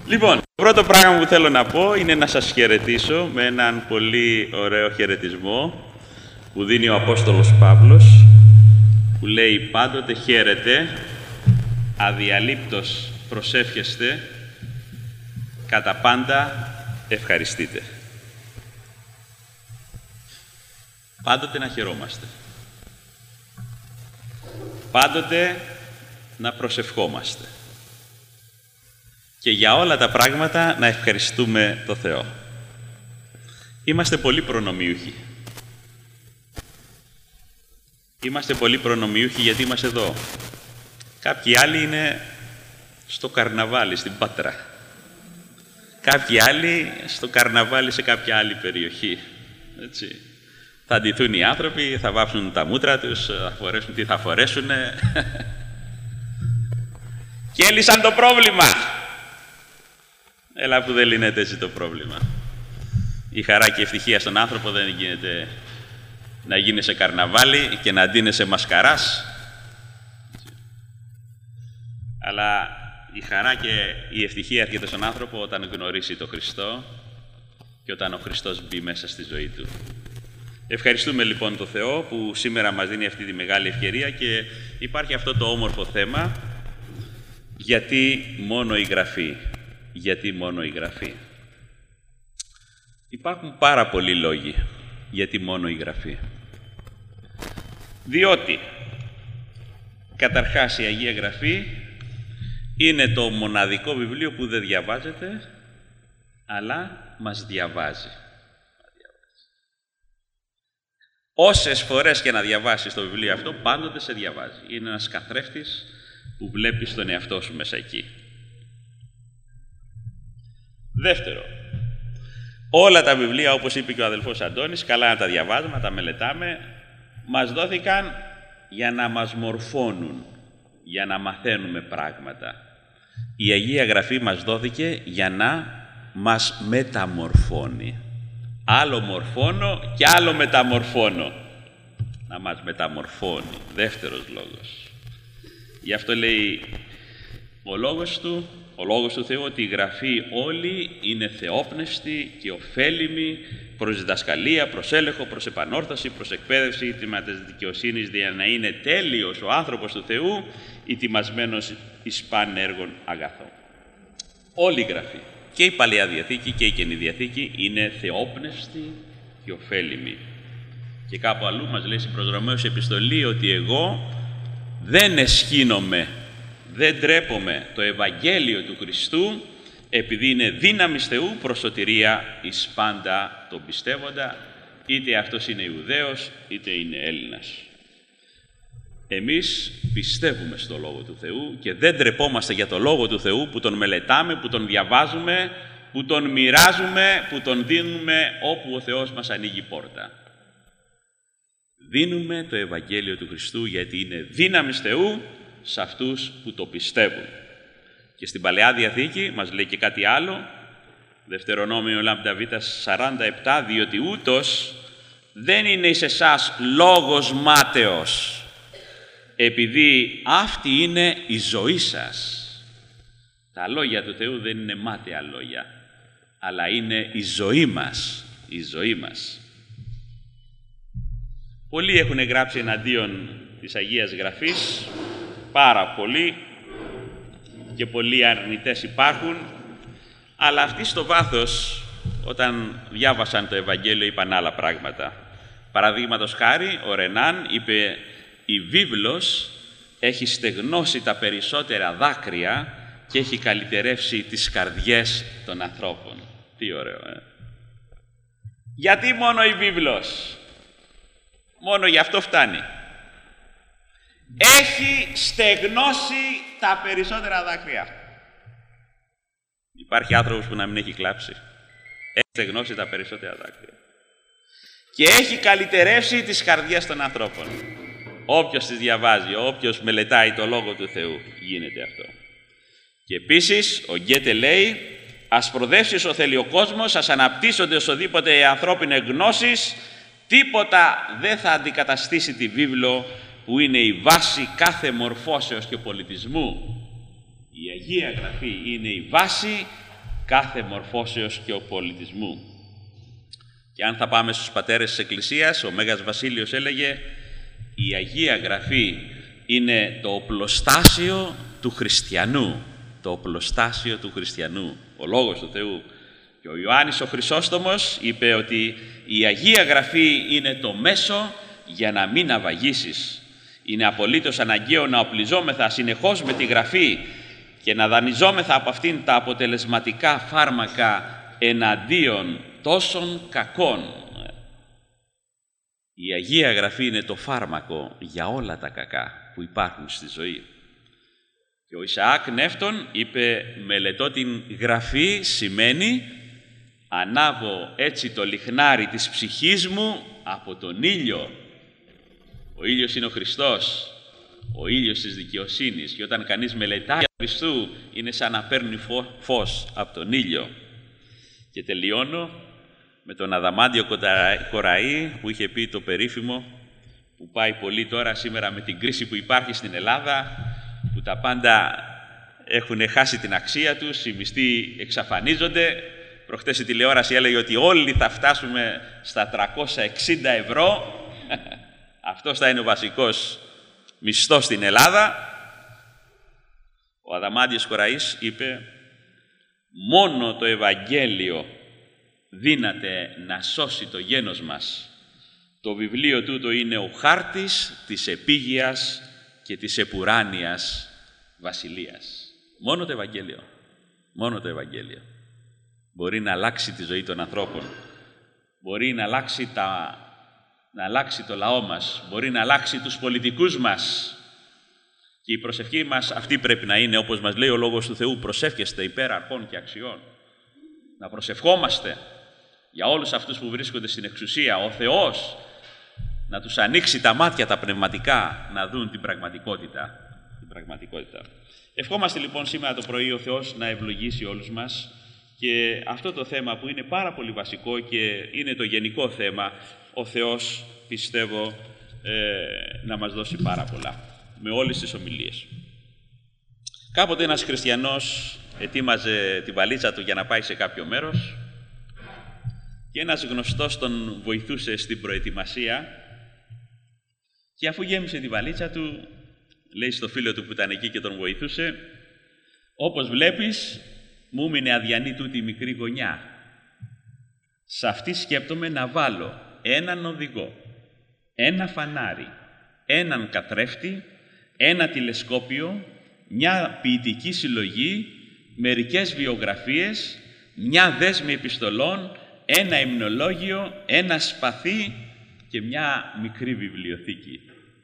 Λοιπόν, το πρώτο πράγμα που θέλω να πω είναι να σας χαιρετήσω με έναν πολύ ωραίο χαιρετισμό που δίνει ο Απόστολος Παύλος, που λέει πάντοτε χαίρετε, αδιαλείπτως προσεύχεστε, κατά πάντα ευχαριστείτε. Πάντοτε να χαιρόμαστε. Πάντοτε να προσευχόμαστε. Και για όλα τα πράγματα να ευχαριστούμε το Θεό. Είμαστε πολύ προνομιούχοι. Είμαστε πολύ προνομιούχοι γιατί είμαστε εδώ. Κάποιοι άλλοι είναι στο καρναβάλι, στην Πάτρα. Κάποιοι άλλοι στο καρναβάλι σε κάποια άλλη περιοχή. Έτσι. Θα ντυθούν οι άνθρωποι, θα βάψουν τα μούτρα τους, θα φορέσουν τι θα φορέσουνε. Και έλυσαν το πρόβλημα. Έλα που δεν λύνεται έτσι το πρόβλημα. Η χαρά και η ευτυχία στον άνθρωπο δεν γίνεται να γίνει σε καρναβάλι και να ντύνεσαι μασκαράς. Αλλά η χαρά και η ευτυχία έρχεται στον άνθρωπο όταν γνωρίσει τον Χριστό και όταν ο Χριστός μπει μέσα στη ζωή του. Ευχαριστούμε λοιπόν τον Θεό που σήμερα μας δίνει αυτή τη μεγάλη ευκαιρία και υπάρχει αυτό το όμορφο θέμα, γιατί μόνο η Γραφή. Γιατί μόνο η Γραφή. Υπάρχουν πάρα πολλοί λόγοι γιατί μόνο η Γραφή. Διότι, καταρχάς η Αγία Γραφή είναι το μοναδικό βιβλίο που δεν διαβάζεται, αλλά μας διαβάζει. Όσες φορές και να διαβάσεις το βιβλίο αυτό, πάντοτε σε διαβάζει. Είναι ένας καθρέφτης που βλέπεις τον εαυτό σου μέσα εκεί. Δεύτερο, όλα τα βιβλία, όπως είπε και ο αδελφός Αντώνης, καλά να τα διαβάζουμε, να τα μελετάμε, μας δόθηκαν για να μας μορφώνουν, για να μαθαίνουμε πράγματα. Η Αγία Γραφή μας δόθηκε για να μας μεταμορφώνει. Άλλο μορφώνω και άλλο μεταμορφώνω. Να μας μεταμορφώνει. Δεύτερος λόγος. Γι' αυτό λέει ο λόγος του Θεού ότι η Γραφή όλη είναι θεόπνευστη και ωφέλιμη προς διδασκαλία, προς έλεγχο, προς επανόρθωση, προς εκπαίδευση, ήτοιμα της δικαιοσύνης, για να είναι τέλειος ο άνθρωπος του Θεού, ητιμασμένος εις παν έργων αγαθών. Όλη η Γραφή, και η Παλαιά Διαθήκη και η Καινή Διαθήκη, είναι θεόπνευστη και ωφέλιμη. Και κάπου αλλού μας λέει στην προς Ρωμαίους επιστολή ότι εγώ δεν εσχύνομαι, δεν τρέπομαι το Ευαγγέλιο του Χριστού, επειδή είναι δύναμις Θεού προς σωτηρία εις πάντα τον πιστεύοντα, είτε αυτός είναι Ιουδαίος, είτε είναι Έλληνας. Εμείς πιστεύουμε στο Λόγο του Θεού και δεν τρεπόμαστε για το Λόγο του Θεού που τον μελετάμε, που τον διαβάζουμε, που τον μοιράζουμε, που τον δίνουμε όπου ο Θεός μας ανοίγει πόρτα. Δίνουμε το Ευαγγέλιο του Χριστού γιατί είναι δύναμις Θεού σε αυτούς που το πιστεύουν. Και στην Παλαιά Διαθήκη μας λέει και κάτι άλλο, Δευτερονόμιο λάμδα Β 47, διότι ούτως δεν είναι εις εσάς λόγος μάταιος, επειδή αυτή είναι η ζωή σας. Τα λόγια του Θεού δεν είναι μάταια λόγια, αλλά είναι η ζωή μας, η ζωή μας. Πολλοί έχουν γράψει εναντίον της Αγίας Γραφής, πάρα πολλοί, και πολλοί αρνητές υπάρχουν, αλλά αυτοί στο βάθος, όταν διάβασαν το Ευαγγέλιο, είπαν άλλα πράγματα. Παραδείγματος χάρη, ο Ρενάν είπε «Η βίβλος έχει στεγνώσει τα περισσότερα δάκρυα και έχει καλυτερεύσει τις καρδιές των ανθρώπων». Τι ωραίο, Γιατί μόνο η βίβλος? Μόνο γι' αυτό φτάνει. Έχει στεγνώσει τα περισσότερα δάκρυα. Υπάρχει άνθρωπος που να μην έχει κλάψει. Έχει στεγνώσει τα περισσότερα δάκρυα. Και έχει καλυτερεύσει τις καρδιές των ανθρώπων. Όποιος τις διαβάζει, όποιος μελετάει το Λόγο του Θεού, γίνεται αυτό. Και επίσης, ο Γκέτε λέει, ας προδεύσει όσο θέλει ο κόσμος, ας αναπτύσσονται οσοδήποτε οι ανθρώπινες γνώσεις, τίποτα δεν θα αντικαταστήσει τη βίβλο που είναι η βάση κάθε μορφώσεως και πολιτισμού. Η Αγία Γραφή είναι η βάση κάθε μορφώσεως και πολιτισμού. Και αν θα πάμε στους πατέρες της Εκκλησίας, ο Μέγας Βασίλειος έλεγε «Η Αγία Γραφή είναι το οπλοστάσιο του χριστιανού». Το οπλοστάσιο του χριστιανού, ο Λόγος του Θεού. Και ο Ιωάννης ο Χρυσόστομος είπε ότι η Αγία Γραφή είναι το μέσο για να μην αβαγίσεις. Είναι απολύτως αναγκαίο να οπλιζόμεθα συνεχώς με τη Γραφή και να δανειζόμεθα από αυτήν τα αποτελεσματικά φάρμακα εναντίον τόσων κακών. Η Αγία Γραφή είναι το φάρμακο για όλα τα κακά που υπάρχουν στη ζωή. Και ο Ισαάκ Νεύτων είπε «Μελετώ την Γραφή» σημαίνει «Ανάβω έτσι το λιχνάρι της ψυχής μου από τον ήλιο». Ο ήλιος είναι ο Χριστός, ο ήλιος της δικαιοσύνης. Και όταν κανείς μελετάει τον Χριστού, είναι σαν να παίρνει φως από τον ήλιο. Και τελειώνω με τον Αδαμάντιο Κοραή που είχε πει το περίφημο, που πάει πολύ τώρα σήμερα με την κρίση που υπάρχει στην Ελλάδα, που τα πάντα έχουν χάσει την αξία τους, οι μισθοί εξαφανίζονται. Προχτές η τηλεόραση έλεγε ότι όλοι θα φτάσουμε στα 360 ευρώ. Αυτός θα είναι ο βασικός μισθός στην Ελλάδα. Ο Αδαμάντιος Κοραής είπε «Μόνο το Ευαγγέλιο δύναται να σώσει το γένος μας. Το βιβλίο τούτο είναι ο χάρτης της επίγειας και της επουράνιας βασιλείας». Μόνο το Ευαγγέλιο. Μόνο το Ευαγγέλιο. Μπορεί να αλλάξει τη ζωή των ανθρώπων. Μπορεί να αλλάξει το λαό μας. Μπορεί να αλλάξει τους πολιτικούς μας. Και η προσευχή μας αυτή πρέπει να είναι, όπως μας λέει ο Λόγος του Θεού, προσεύχεστε υπέρ αρχών και αξιών. Να προσευχόμαστε για όλους αυτούς που βρίσκονται στην εξουσία. Ο Θεός να τους ανοίξει τα μάτια τα πνευματικά, να δουν την πραγματικότητα. Ευχόμαστε λοιπόν σήμερα το πρωί ο Θεός να ευλογήσει όλους μας και αυτό το θέμα που είναι πάρα πολύ βασικό και είναι το γενικό θέμα, ο Θεός πιστεύω να μας δώσει πάρα πολλά με όλες τις ομιλίες. Κάποτε ένας χριστιανός ετοίμαζε τη βαλίτσα του για να πάει σε κάποιο μέρος και ένας γνωστός τον βοηθούσε στην προετοιμασία και αφού γέμισε τη βαλίτσα του, λέει στο φίλο του που ήταν εκεί και τον βοηθούσε, «Όπως βλέπεις, μου έμεινε αδιανή τούτη η μικρή γωνιά. Σε αυτή σκέπτομαι να βάλω έναν οδηγό, ένα φανάρι, έναν καθρέφτη, ένα τηλεσκόπιο, μια ποιητική συλλογή, μερικές βιογραφίες, μια δέσμη επιστολών, ένα υμνολόγιο, ένα σπαθί και μια μικρή βιβλιοθήκη».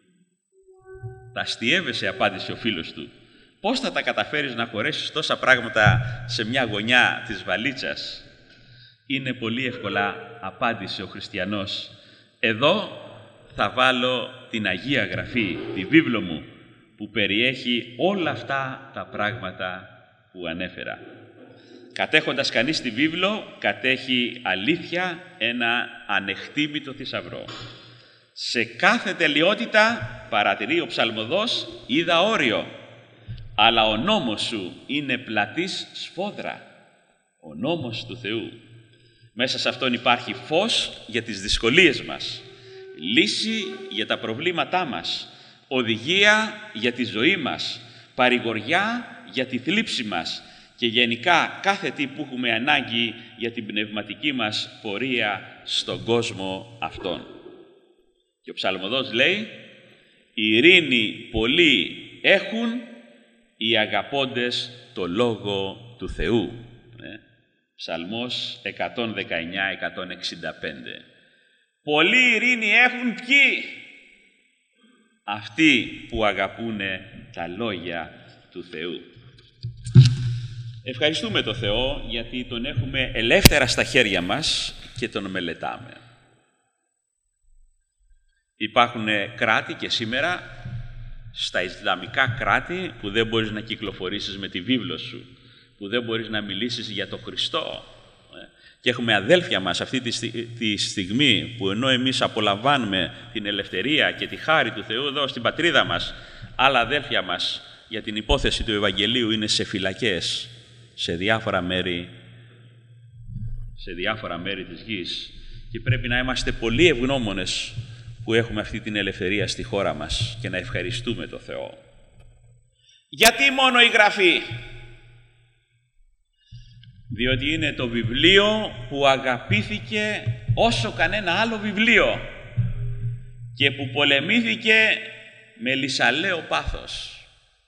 «Τα αστιεύεσαι», απάντησε ο φίλος του. «Πώς θα τα καταφέρεις να χωρέσεις τόσα πράγματα σε μια γωνιά της βαλίτσας?» «Είναι πολύ εύκολα», απάντησε ο χριστιανός. «Εδώ θα βάλω την Αγία Γραφή, τη βίβλο μου, που περιέχει όλα αυτά τα πράγματα που ανέφερα». Κατέχοντας κανείς τη βίβλο, κατέχει αλήθεια, ένα ανεκτήμητο θησαυρό. Σε κάθε τελειότητα, παρατηρεί ο ψαλμοδός, είδα όριο, αλλά ο νόμος σου είναι πλατής σφόδρα, ο νόμος του Θεού. Μέσα σε αυτόν υπάρχει φως για τις δυσκολίες μας, λύση για τα προβλήματά μας, οδηγία για τη ζωή μας, παρηγοριά για τη θλίψη μας και γενικά κάθε τι που έχουμε ανάγκη για την πνευματική μας πορεία στον κόσμο αυτόν. Και ο ψαλμοδός λέει «Ειρήνη πολλοί έχουν οι αγαπώντες το Λόγο του Θεού». Ψαλμός 119-165. Πολλή ειρήνη έχουν ποιοι? Αυτοί που αγαπούνε τα λόγια του Θεού. Ευχαριστούμε τον Θεό γιατί τον έχουμε ελεύθερα στα χέρια μας και τον μελετάμε. Υπάρχουν κράτη και σήμερα, στα Ισλαμικά κράτη, που δεν μπορείς να κυκλοφορήσεις με τη βίβλο σου, που δεν μπορείς να μιλήσεις για τον Χριστό. Και έχουμε αδέλφια μας αυτή τη στιγμή που ενώ εμείς απολαμβάνουμε την ελευθερία και τη χάρη του Θεού εδώ στην πατρίδα μας, άλλα αδέλφια μας για την υπόθεση του Ευαγγελίου είναι σε φυλακές, σε διάφορα μέρη σε διάφορα μέρη της γης και πρέπει να είμαστε πολύ ευγνώμονες που έχουμε αυτή την ελευθερία στη χώρα μας και να ευχαριστούμε το Θεό. Γιατί μόνο η Γραφή? Διότι είναι το βιβλίο που αγαπήθηκε όσο κανένα άλλο βιβλίο και που πολεμήθηκε με λυσαλαίο πάθος.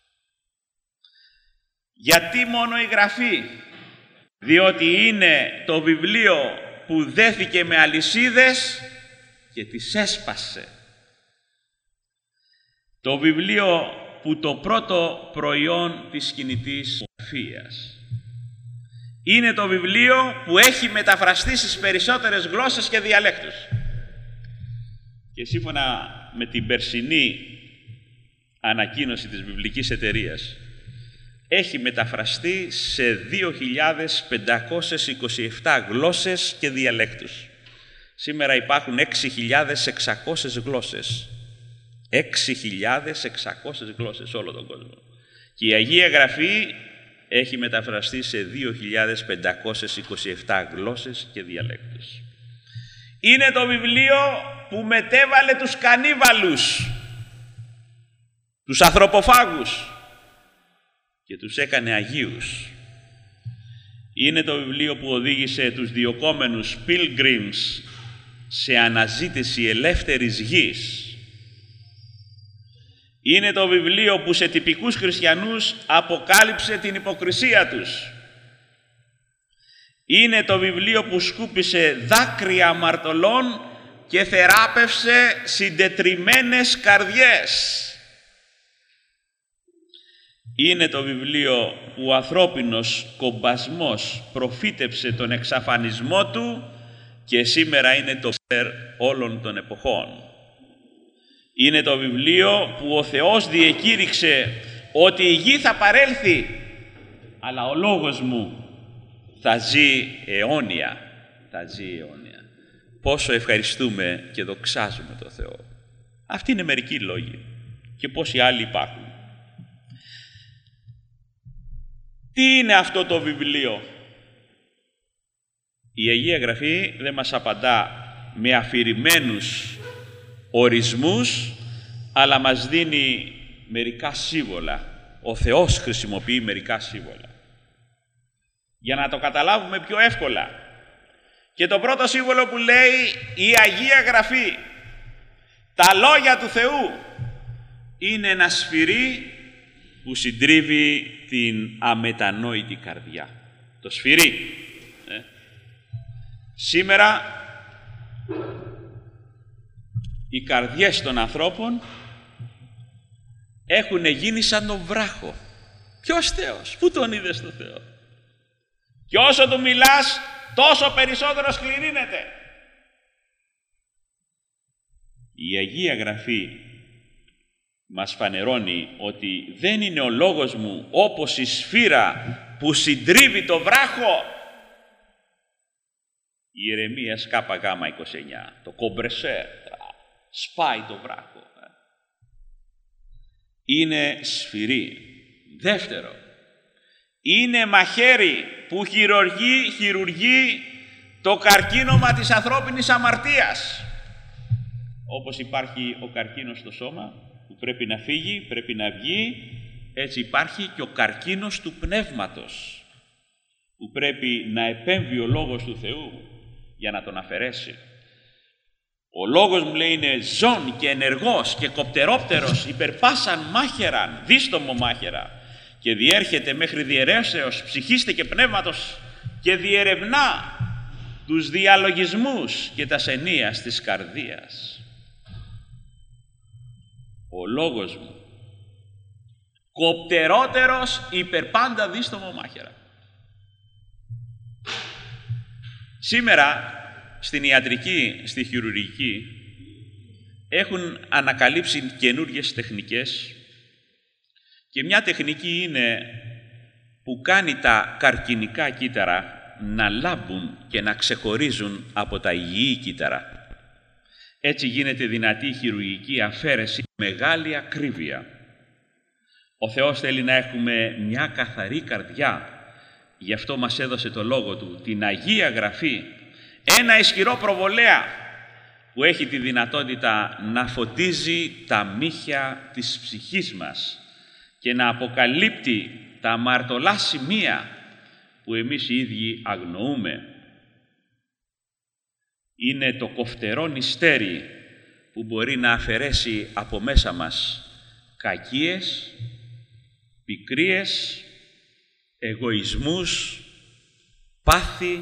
Γιατί μόνο η Γραφή? Διότι είναι το βιβλίο που δέθηκε με αλυσίδες και τις έσπασε. Το βιβλίο που το πρώτο προϊόν της κινητής γραφείας. Είναι το βιβλίο που έχει μεταφραστεί στις περισσότερες γλώσσες και διαλέκτους. Και σύμφωνα με την περσινή ανακοίνωση της βιβλικής εταιρείας, έχει μεταφραστεί σε 2.527 γλώσσες και διαλέκτους. Σήμερα υπάρχουν 6.600 γλώσσες. 6.600 γλώσσες σε όλο τον κόσμο. Και η Αγία Γραφή έχει μεταφραστεί σε 2.527 γλώσσες και διαλέκτους. Είναι το βιβλίο που μετέβαλε τους κανίβαλους, τους ανθρωποφάγους και τους έκανε αγίους. Είναι το βιβλίο που οδήγησε τους διωκόμενους pilgrims σε αναζήτηση ελεύθερης γης. Είναι το βιβλίο που σε τυπικούς χριστιανούς αποκάλυψε την υποκρισία τους. Είναι το βιβλίο που σκούπισε δάκρυα αμαρτωλών και θεράπευσε συντετριμμένες καρδιές. Είναι το βιβλίο που ο ανθρώπινος κομπασμός προφήτεψε τον εξαφανισμό του και σήμερα είναι το όλων των εποχών. Είναι το βιβλίο που ο Θεός διεκήρυξε ότι η γη θα παρέλθει, αλλά ο λόγος μου θα ζει αιώνια. Θα ζει αιώνια. Πόσο ευχαριστούμε και δοξάζουμε το Θεό. Αυτοί είναι μερικοί λόγοι και πόσοι άλλοι υπάρχουν. Τι είναι αυτό το βιβλίο? Η Αγία Γραφή δεν μας απαντά με αφηρημένους ορισμούς, αλλά μας δίνει μερικά σύμβολα. Ο Θεός χρησιμοποιεί μερικά σύμβολα για να το καταλάβουμε πιο εύκολα. Και το πρώτο σύμβολο που λέει η Αγία Γραφή, τα λόγια του Θεού, είναι ένα σφυρί που συντρίβει την αμετανόητη καρδιά. Το σφυρί. Σήμερα οι καρδιές των ανθρώπων έχουν γίνει σαν τον βράχο. Ποιος Θεός? Πού τον είδες τον Θεό? Και όσο του μιλάς, τόσο περισσότερο σκληρύνεται. Η Αγία Γραφή μας φανερώνει ότι δεν είναι ο λόγος μου όπως η σφύρα που συντρίβει το βράχο. Ιερεμίας ΚΓ 29, το κομπρεσέρ, σπάει το βράχο. Είναι σφυρί. Δεύτερο, είναι μαχαίρι που χειρουργεί το καρκίνωμα της ανθρώπινης αμαρτίας. Όπως υπάρχει ο καρκίνος στο σώμα που πρέπει να φύγει, πρέπει να βγει, έτσι υπάρχει και ο καρκίνος του πνεύματος που πρέπει να επέμβει ο Λόγος του Θεού για να τον αφαιρέσει. Ο Λόγος μου, λέει, είναι ζών και ενεργός και κοπτερόπτερος, υπερπάσαν μάχαιραν, δίστομο μάχαιρα, και διέρχεται μέχρι διαιρέσεως ψυχής και πνεύματος και διερευνά τους διαλογισμούς και τα σενίας της καρδίας. Ο Λόγος μου, κοπτερότερος υπερπάντα δίστομο μάχαιρα. Σήμερα στην ιατρική, στη χειρουργική, έχουν ανακαλύψει καινούργιες τεχνικές και μια τεχνική είναι που κάνει τα καρκινικά κύτταρα να λάμπουν και να ξεχωρίζουν από τα υγιή κύτταρα. Έτσι γίνεται δυνατή η χειρουργική αφαίρεση με μεγάλη ακρίβεια. Ο Θεός θέλει να έχουμε μια καθαρή καρδιά, Γι' αυτό μας έδωσε το Λόγο Του, την Αγία Γραφή, ένα ισχυρό προβολέα που έχει τη δυνατότητα να φωτίζει τα μύχια της ψυχής μας και να αποκαλύπτει τα αμαρτωλά σημεία που εμείς οι ίδιοι αγνοούμε. Είναι το κοφτερό νηστέρι που μπορεί να αφαιρέσει από μέσα μας κακίες, πικρίες, εγωισμούς, πάθη,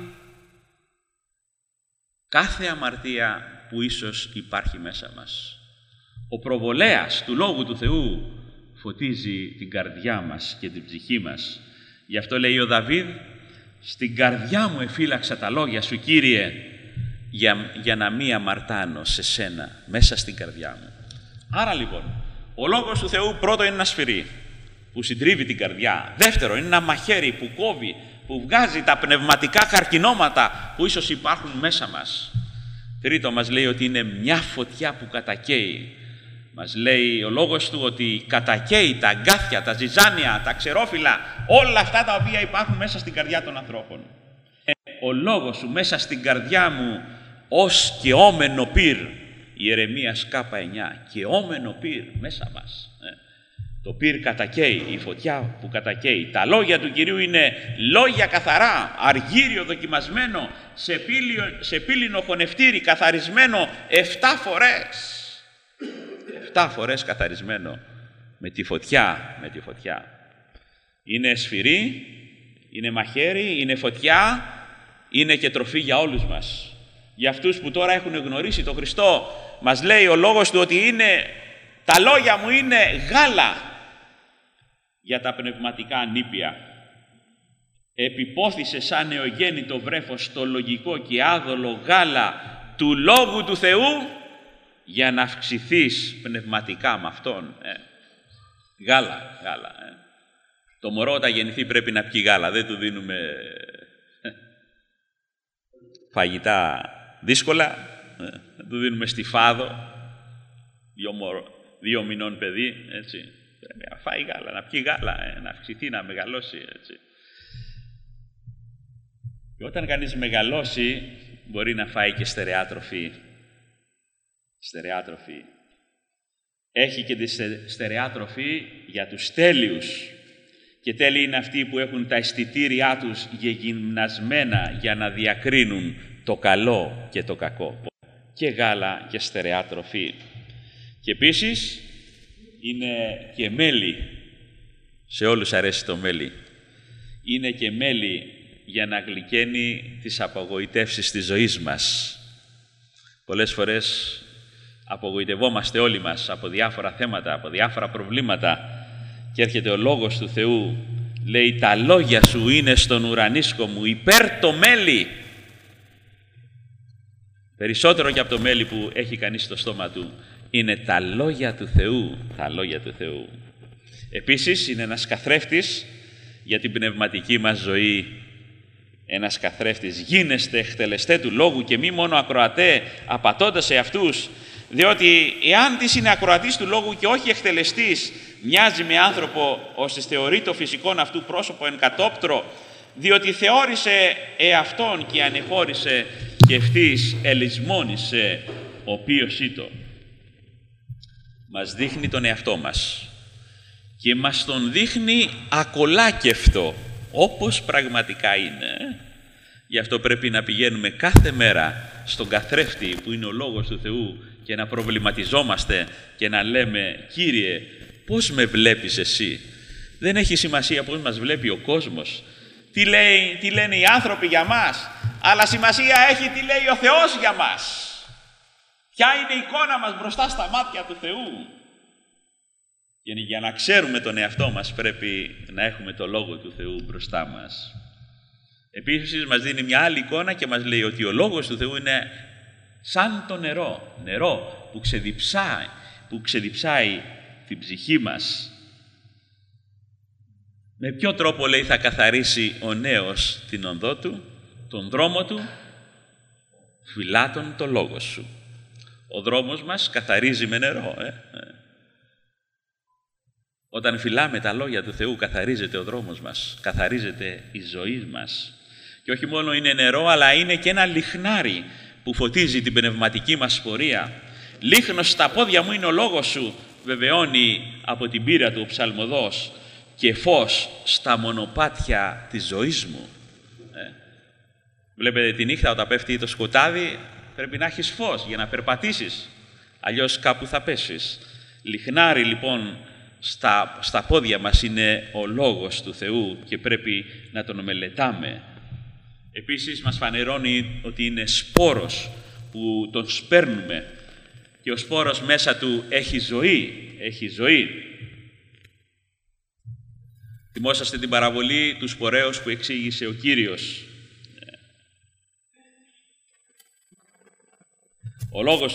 κάθε αμαρτία που ίσως υπάρχει μέσα μας. Ο προβολέας του Λόγου του Θεού φωτίζει την καρδιά μας και την ψυχή μας. Γι' αυτό λέει ο Δαβίδ, «Στην καρδιά μου εφύλαξα τα λόγια σου, Κύριε, για να μην αμαρτάνω σε σένα», μέσα στην καρδιά μου. Άρα λοιπόν, ο Λόγος του Θεού πρώτο είναι ένα σφυρί που συντρίβει την καρδιά. Δεύτερο, είναι ένα μαχαίρι που κόβει, που βγάζει τα πνευματικά καρκινώματα που ίσως υπάρχουν μέσα μας. Τρίτο, μας λέει ότι είναι μια φωτιά που κατακαίει. Μας λέει ο Λόγος Του ότι κατακαίει τα αγκάθια, τα ζυζάνια, τα ξερόφυλλα, όλα αυτά τα οποία υπάρχουν μέσα στην καρδιά των ανθρώπων. Ο Λόγος Σου μέσα στην καρδιά μου ως και όμενο πυρ. Ιερεμίας K9, και όμενο πυρ μέσα μας. Το πυρ κατακαίει, η φωτιά που κατακαίει. Τα λόγια του Κυρίου είναι λόγια καθαρά, αργύριο δοκιμασμένο, σε πύληνο χωνευτήρι, καθαρισμένο 7 φορές. 7 φορές καθαρισμένο με τη φωτιά, Είναι σφυρί, είναι μαχαίρι, είναι φωτιά, είναι και τροφή για όλους μας. Για αυτούς που τώρα έχουν γνωρίσει τον Χριστό, μας λέει ο Λόγος Του ότι τα λόγια μου είναι γάλα για τα πνευματικά νήπια. Επιπόθησε σαν νεογέννητο βρέφος το λογικό και άδολο γάλα του Λόγου του Θεού για να αυξηθείς πνευματικά με Αυτόν. Γάλα. Το μωρό όταν γεννηθεί πρέπει να πιει γάλα. Δεν του δίνουμε φαγητά δύσκολα. Δεν του δίνουμε στιφάδο. 2 μηνών παιδί, έτσι. Πρέπει να φάει γάλα, να πιει γάλα, να αυξηθεί, να μεγαλώσει, έτσι. Και όταν κανείς μεγαλώσει, μπορεί να φάει και στερεά τροφή. Έχει και τη στερεά τροφή για τους τέλειους. Και τέλειοι είναι αυτοί που έχουν τα αισθητήριά τους γυμνασμένα για να διακρίνουν το καλό και το κακό. Και γάλα και στερεά τροφή. Και επίσης είναι και μέλι. Σε όλους αρέσει το μέλι. Είναι και μέλι για να γλυκαίνει τις απογοητεύσεις της ζωής μας. Πολλές φορές απογοητευόμαστε όλοι μας από διάφορα θέματα, από διάφορα προβλήματα και έρχεται ο Λόγος του Θεού, λέει «Τα λόγια σου είναι στον ουρανίσκο μου, υπέρ το μέλι». Περισσότερο και από το μέλι που έχει κανείς στο στόμα του είναι τα λόγια του Θεού, τα λόγια του Θεού. Επίσης είναι ένας καθρέφτης για την πνευματική μας ζωή. Ένας καθρέφτης, γίνεστε εκτελεστέ του λόγου και μη μόνο ακροατέ, απατώντας σε αυτούς, διότι εάν της είναι ακροατής του λόγου και όχι εκτελεστής, μοιάζει με άνθρωπο ώστε θεωρεί το φυσικόν αυτού πρόσωπο εν κατόπτρο, διότι θεώρησε εαυτόν και ανεχώρησε και ευθύς ελισμόνησε ο οποίος ήτο. Μας δείχνει τον εαυτό μας και μας τον δείχνει ακολάκευτο, όπως πραγματικά είναι. Γι' αυτό πρέπει να πηγαίνουμε κάθε μέρα στον καθρέφτη που είναι ο Λόγος του Θεού και να προβληματιζόμαστε και να λέμε «Κύριε, πώς με βλέπεις εσύ?» Δεν έχει σημασία πώς μας βλέπει ο κόσμος, τι λένε οι άνθρωποι για μας, αλλά σημασία έχει τι λέει ο Θεός για μας. Ποια είναι η εικόνα μας μπροστά στα μάτια του Θεού. Και για να ξέρουμε τον εαυτό μας πρέπει να έχουμε το Λόγο του Θεού μπροστά μας. Επίσης μας δίνει μια άλλη εικόνα και μας λέει ότι ο Λόγος του Θεού είναι σαν το νερό που ξεδιψάει την ψυχή μας. Με ποιο τρόπο, λέει, θα καθαρίσει ο νέος την οδό του, τον δρόμο του? Φυλάτων το Λόγο σου. Ο δρόμος μας καθαρίζει με νερό. Όταν φυλάμε τα λόγια του Θεού, καθαρίζεται ο δρόμος μας, καθαρίζεται η ζωή μας. Και όχι μόνο είναι νερό, αλλά είναι και ένα λιχνάρι που φωτίζει την πνευματική μας πορεία. «Λίχνος στα πόδια μου είναι ο λόγος σου», βεβαιώνει από την πείρα του ο ψαλμοδός, «και φως στα μονοπάτια της ζωής μου». Βλέπετε τη νύχτα όταν πέφτει το σκοτάδι, πρέπει να έχεις φως για να περπατήσεις, αλλιώς κάπου θα πέσεις. Λιχνάρι λοιπόν στα πόδια μας είναι ο Λόγος του Θεού και πρέπει να τον μελετάμε. Επίσης μας φανερώνει ότι είναι σπόρος που τον σπέρνουμε και ο σπόρος μέσα του έχει ζωή. Θυμόσαστε την παραβολή του σπορέως που εξήγησε ο Κύριος. Ο Λόγος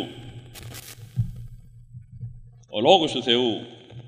του Θεού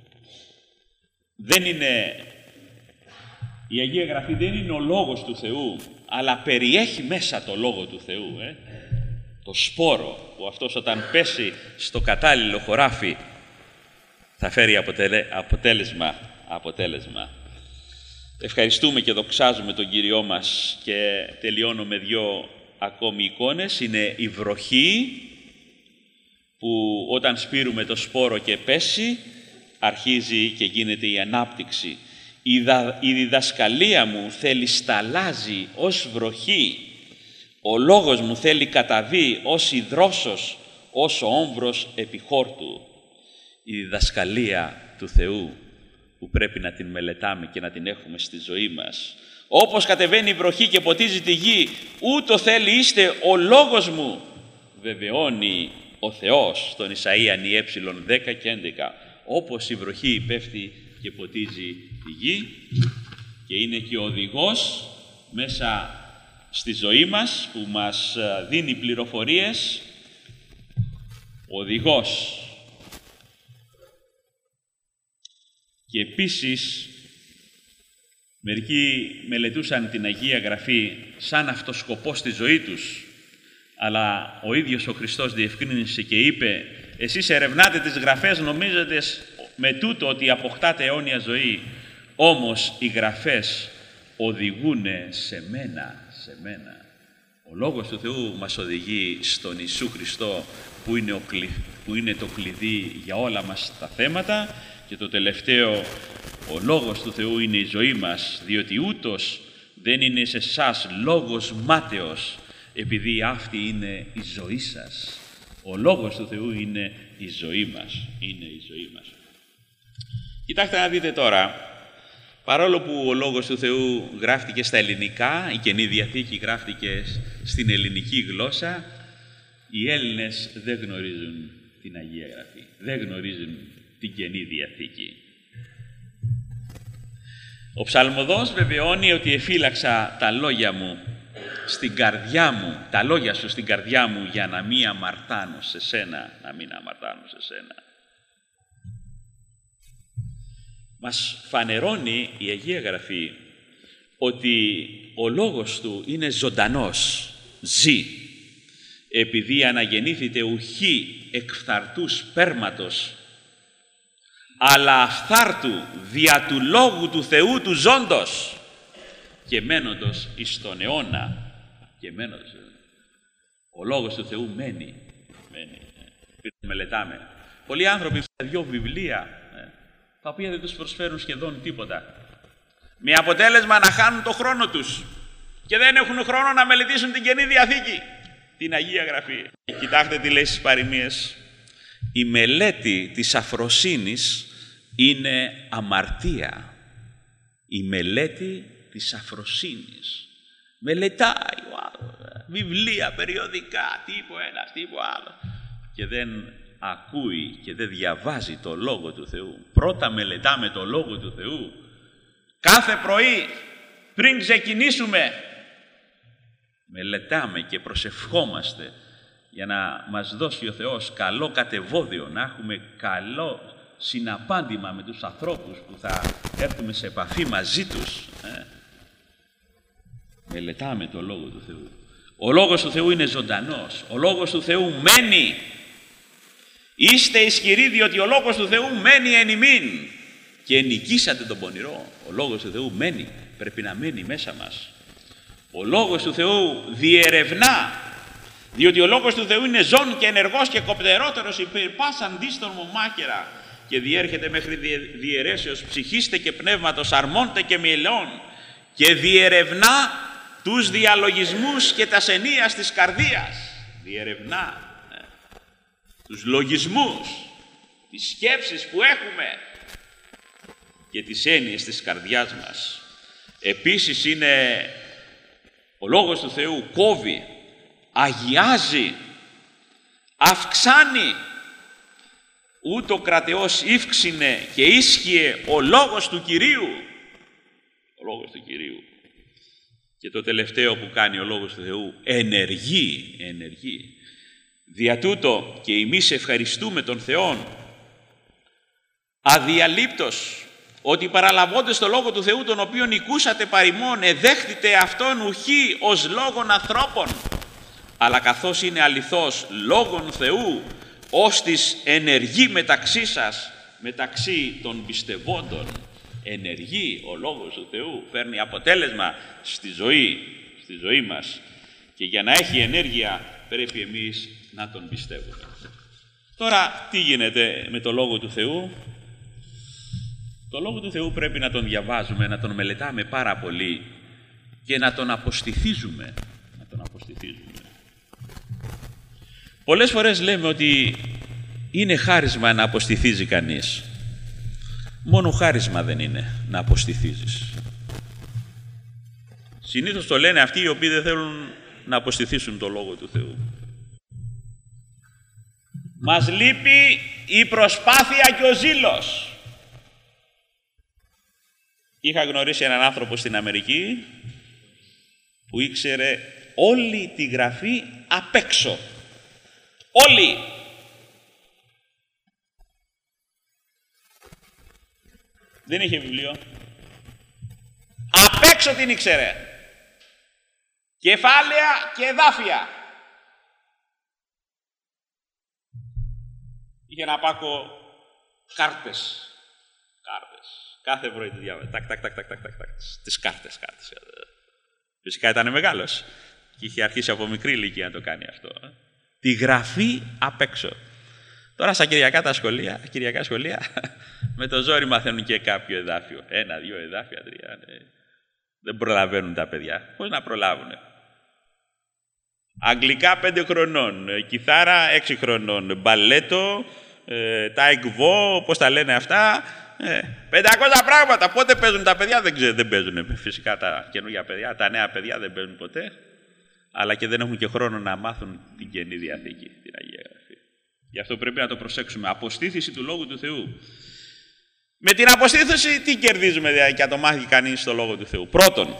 δεν είναι, η Αγία Γραφή δεν είναι ο Λόγος του Θεού, αλλά περιέχει μέσα το Λόγο του Θεού. Το σπόρο που αυτός όταν πέσει στο κατάλληλο χωράφι θα φέρει αποτέλεσμα. Ευχαριστούμε και δοξάζουμε τον Κύριό μας και τελειώνω με 2 ακόμη εικόνες. Είναι η βροχή που όταν σπείρουμε το σπόρο και πέσει αρχίζει και γίνεται η ανάπτυξη. Η διδασκαλία μου θέλει σταλάζει ως βροχή. Ο λόγος μου θέλει καταβεί ως υδρόσος, ως ο όμβρος επιχόρτου. Η διδασκαλία του Θεού που πρέπει να την μελετάμε και να την έχουμε στη ζωή μας. Όπως κατεβαίνει η βροχή και ποτίζει τη γη, ούτω θέλει είστε ο λόγος μου, βεβαιώνει ο Θεός στον Ισαΐα νιε 10 και 11. Όπως η βροχή πέφτει και ποτίζει τη γη και είναι και ο οδηγός μέσα στη ζωή μας που μας δίνει πληροφορίες, ο οδηγός. Και επίσης μερικοί μελετούσαν την Αγία Γραφή σαν αυτό σκοπό στη ζωή τους, αλλά ο ίδιος ο Χριστός διευκρίνησε και είπε «Εσείς ερευνάτε τις Γραφές νομίζετε με τούτο ότι αποκτάτε αιώνια ζωή, όμως οι Γραφές οδηγούνε σε μένα». Ο Λόγος του Θεού μας οδηγεί στον Ιησού Χριστό που είναι το κλειδί για όλα μας τα θέματα. Και το τελευταίο, ο Λόγος του Θεού είναι η ζωή μας, διότι ούτως δεν είναι σε εσάς λόγος μάταιος, επειδή αυτή είναι η ζωή σας. Ο Λόγος του Θεού είναι η ζωή μας. Κοιτάξτε να δείτε τώρα, παρόλο που ο Λόγος του Θεού γράφτηκε στα ελληνικά, η Καινή Διαθήκη γράφτηκε στην ελληνική γλώσσα, οι Έλληνες δεν γνωρίζουν την Αγία Γραφή, δεν γνωρίζουν την Καινή Διαθήκη. Ο ψαλμοδός βεβαιώνει ότι εφύλαξα τα λόγια μου στην καρδιά μου, τα λόγια σου στην καρδιά μου για να μην αμαρτάνω σε σένα, Μας φανερώνει η Αγία Γραφή ότι ο Λόγος του είναι ζωντανός, ζει, επειδή αναγεννήθητε ουχή εκφθαρτού σπέρματος, αλλά αυθάρτου δια του Λόγου του Θεού του ζώντος και μένοντος εις τον αιώνα. Ο Λόγος του Θεού μένει. Μελετάμε. Πολλοί άνθρωποι έχουν 2 βιβλία, τα οποία δεν τους προσφέρουν σχεδόν τίποτα. Με αποτέλεσμα να χάνουν το χρόνο τους και δεν έχουν χρόνο να μελετήσουν την Καινή Διαθήκη, την Αγία Γραφή. Κοιτάξτε τι λέει στις παροιμίες. Η μελέτη της αφροσύνης είναι αμαρτία. Η μελέτη της αφροσύνης. Μελετάει ο άλλος, βιβλία, περιοδικά, τύπο ένας, τύπο άλλο. Και δεν ακούει και δεν διαβάζει το Λόγο του Θεού. Πρώτα μελετάμε το Λόγο του Θεού. Κάθε πρωί πριν ξεκινήσουμε μελετάμε και προσευχόμαστε για να μας δώσει ο Θεός καλό κατεβόδιο, να έχουμε καλό συναπάντημα με τους ανθρώπους που θα έρθουμε σε επαφή μαζί τους. Μελετάμε το Λόγο του Θεού. Ο Λόγος του Θεού είναι ζωντανός. Ο Λόγος του Θεού μένει. Είστε ισχυροί διότι ο Λόγος του Θεού μένει εν ημίν. και νικήσατε τον πονηρό. Ο Λόγος του Θεού μένει, πρέπει να μένει μέσα μας. Ο Λόγος του Θεού διερευνά, διότι ο Λόγος του Θεού είναι ζών και ενεργός και κοπτερότερος υπέρ πάσαν δίστορμο μάχαιρα και διέρχεται μέχρι διαιρέσεως ψυχήστε και πνεύματος, αρμόντε και μυελών και διερευνά τους διαλογισμούς και τα ασενίας της καρδίας. Διερευνά τους λογισμούς, τις σκέψεις που έχουμε και τις έννοιες της καρδιάς μας. Επίσης είναι ο Λόγος του Θεού κόβει, αγιάζει, αυξάνει. Ούτω κρατεός ύφξινε και ίσχυε ο Λόγος του Κυρίου. Ο Λόγος του Κυρίου. Και το τελευταίο που κάνει ο Λόγος του Θεού, ενεργεί. Δια τούτο και εμείς ευχαριστούμε τον Θεόν αδιαλείπτως ότι παραλαβώντες το Λόγο του Θεού τον οποίον οικούσατε παροιμών εδέχτητε αυτόν ουχή ως λόγων ανθρώπων, αλλά καθώς είναι αληθώς λόγων Θεού, ώστις ενεργεί μεταξύ σας, μεταξύ των πιστευόντων. Ενεργεί ο Λόγος του Θεού, φέρνει αποτέλεσμα στη ζωή μας. Και για να έχει ενέργεια πρέπει εμείς να τον πιστεύουμε. Τώρα τι γίνεται με το Λόγο του Θεού? Το Λόγο του Θεού πρέπει να τον διαβάζουμε, να τον μελετάμε πάρα πολύ και να τον αποστηθίζουμε. Πολλές φορές λέμε ότι είναι χάρισμα να αποστηθίζει κανείς. Μόνο χάρισμα δεν είναι να αποστηθίζεις. Συνήθως το λένε αυτοί οι οποίοι δεν θέλουν να αποστηθήσουν το Λόγο του Θεού. Μας λείπει η προσπάθεια και ο ζήλος. Είχα γνωρίσει έναν άνθρωπο στην Αμερική που ήξερε όλη τη Γραφή απ' έξω. Όλη. Δεν είχε βιβλίο. Απ' έξω την ήξερε. Κεφάλαια και εδάφια. Είχε ένα πάκο κάρτες. Κάθε πρωί τη διάβαζε. Τις κάρτες. Φυσικά ήταν μεγάλος. Και είχε αρχίσει από μικρή ηλικία να το κάνει αυτό. Τη Γραφή απ' έξω. Τώρα στα κυριακά σχολεία, με το ζόρι μαθαίνουν και κάποιο εδάφιο. 1, 2 εδάφια, 3. Ναι. Δεν προλαβαίνουν τα παιδιά. Πώς να προλάβουνε? Αγγλικά 5 χρονών, κιθάρα 6 χρονών, μπαλέτο, τάικβο, πώς τα λένε αυτά. 500 πράγματα. Πότε παίζουν τα παιδιά? Δεν παίζουν. Φυσικά τα καινούργια παιδιά, τα νέα παιδιά δεν παίζουν ποτέ. Αλλά και δεν έχουν και χρόνο να μάθουν την Καινή Διαθήκη, την Αγία Γραφή. Γι' αυτό πρέπει να το προσέξουμε. Αποστήθηση του Λόγου του Θεού. Με την αποστήθηση τι κερδίζουμε δηλαδή και να το μάθει κανείς στο Λόγο του Θεού? Πρώτον,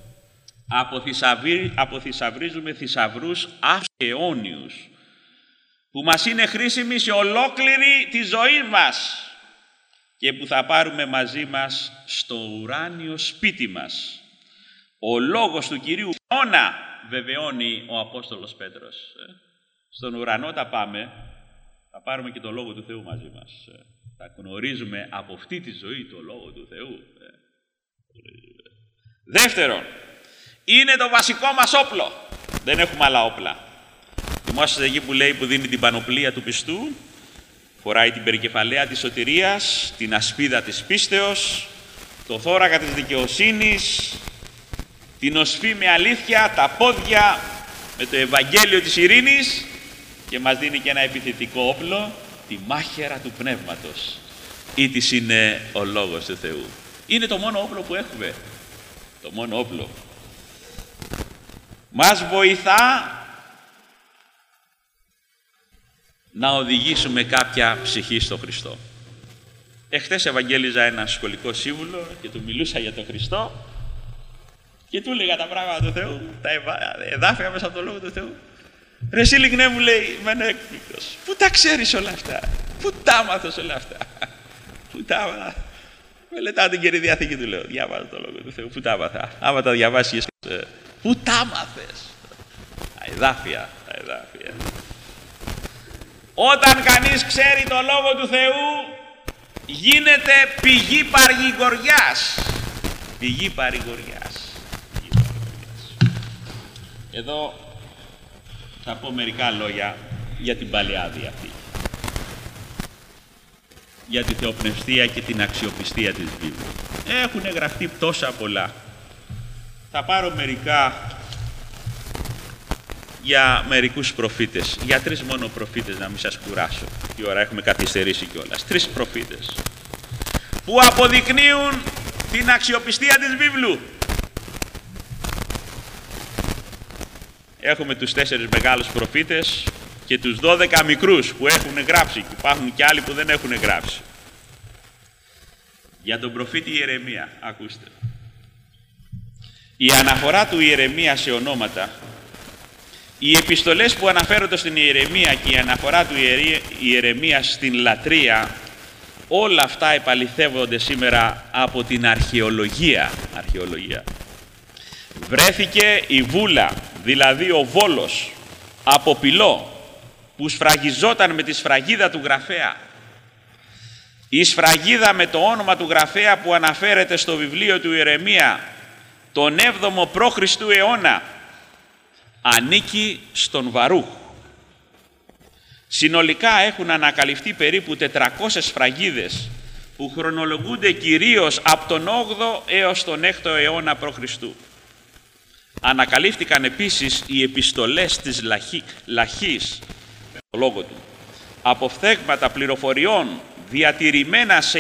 αποθυσαυρίζουμε θησαυρούς αιώνιους που μας είναι χρήσιμοι σε ολόκληρη τη ζωή μας και που θα πάρουμε μαζί μας στο ουράνιο σπίτι μας. Ο Λόγος του Κυρίου αιώνα, βεβαιώνει ο Απόστολος Πέτρος. Στον ουρανό θα πάμε, θα πάρουμε και το Λόγο του Θεού μαζί μας. Θα γνωρίζουμε από αυτή τη ζωή το Λόγο του Θεού. Δεύτερον, είναι το βασικό μας όπλο. Δεν έχουμε άλλα όπλα. Θυμόσαστε εκεί που λέει που δίνει την πανοπλία του πιστού, φοράει την περικεφαλαία της σωτηρίας, την ασπίδα της πίστεως, το θώρακα της δικαιοσύνης, την οσφή με αλήθεια, τα πόδια με το Ευαγγέλιο της ειρήνης και μας δίνει και ένα επιθετικό όπλο, τη μάχαιρα του Πνεύματος. Ήτις είναι ο Λόγος του Θεού. Είναι το μόνο όπλο που έχουμε. Το μόνο όπλο. Μας βοηθά να οδηγήσουμε κάποια ψυχή στο Χριστό. Εχθές ευαγγέλιζα ένα σχολικό σύμβουλο και του μιλούσα για τον Χριστό και του έλεγα τα πράγματα του Θεού, τα εδάφια μέσα από το Λόγο του Θεού. Ρε εσύ Λιγνέ, μου λέει, μένω έκπληκτος. Πού τα ξέρεις όλα αυτά? Πού τα μάθες όλα αυτά? Πού τα μάθες? Μελετάω την Καινή Διαθήκη, του λέω. Διάβαζα το Λόγο του Θεού. Πού τα μάθα? Άμα τα διαβάσεις, πού τα μάθες? Τα εδάφια. Όταν κανείς ξέρει το Λόγο του Θεού, γίνεται πηγή παρηγοριάς. Πηγή παρηγοριάς. Εδώ θα πω μερικά λόγια για την Παλαιά Διαθήκη. Για τη θεοπνευστία και την αξιοπιστία της Βίβλου. Έχουν γραφτεί τόσα πολλά. Θα πάρω μερικά για μερικούς προφήτες. Για 3 μόνο προφήτες, να μην σας κουράσω. Τι ώρα έχουμε καθυστερήσει κιόλας. 3 προφήτες που αποδεικνύουν την αξιοπιστία της Βίβλου. Έχουμε τους 4 μεγάλους προφήτες και τους 12 μικρούς που έχουν γράψει, και υπάρχουν και άλλοι που δεν έχουν γράψει. Για τον προφήτη Ιερεμία, ακούστε. Η αναφορά του Ιερεμία σε ονόματα, οι επιστολές που αναφέρονται στην Ιερεμία και η αναφορά του Ιερεμία στην λατρεία, όλα αυτά επαληθεύονται σήμερα από την αρχαιολογία. Βρέθηκε η βούλα, δηλαδή ο βόλος, από πυλό, που σφραγιζόταν με τη σφραγίδα του γραφέα. Η σφραγίδα με το όνομα του γραφέα που αναφέρεται στο βιβλίο του Ιερεμία τον 7ο π.Χ. αιώνα ανήκει στον Βαρούχ. Συνολικά έχουν ανακαλυφθεί περίπου 400 σφραγίδες που χρονολογούνται κυρίως από τον 8ο έως τον 6ο αιώνα π.Χ. Ανακαλύφθηκαν επίσης οι επιστολές της Λαχής, το λόγο του, αποφθέγματα πληροφοριών διατηρημένα σε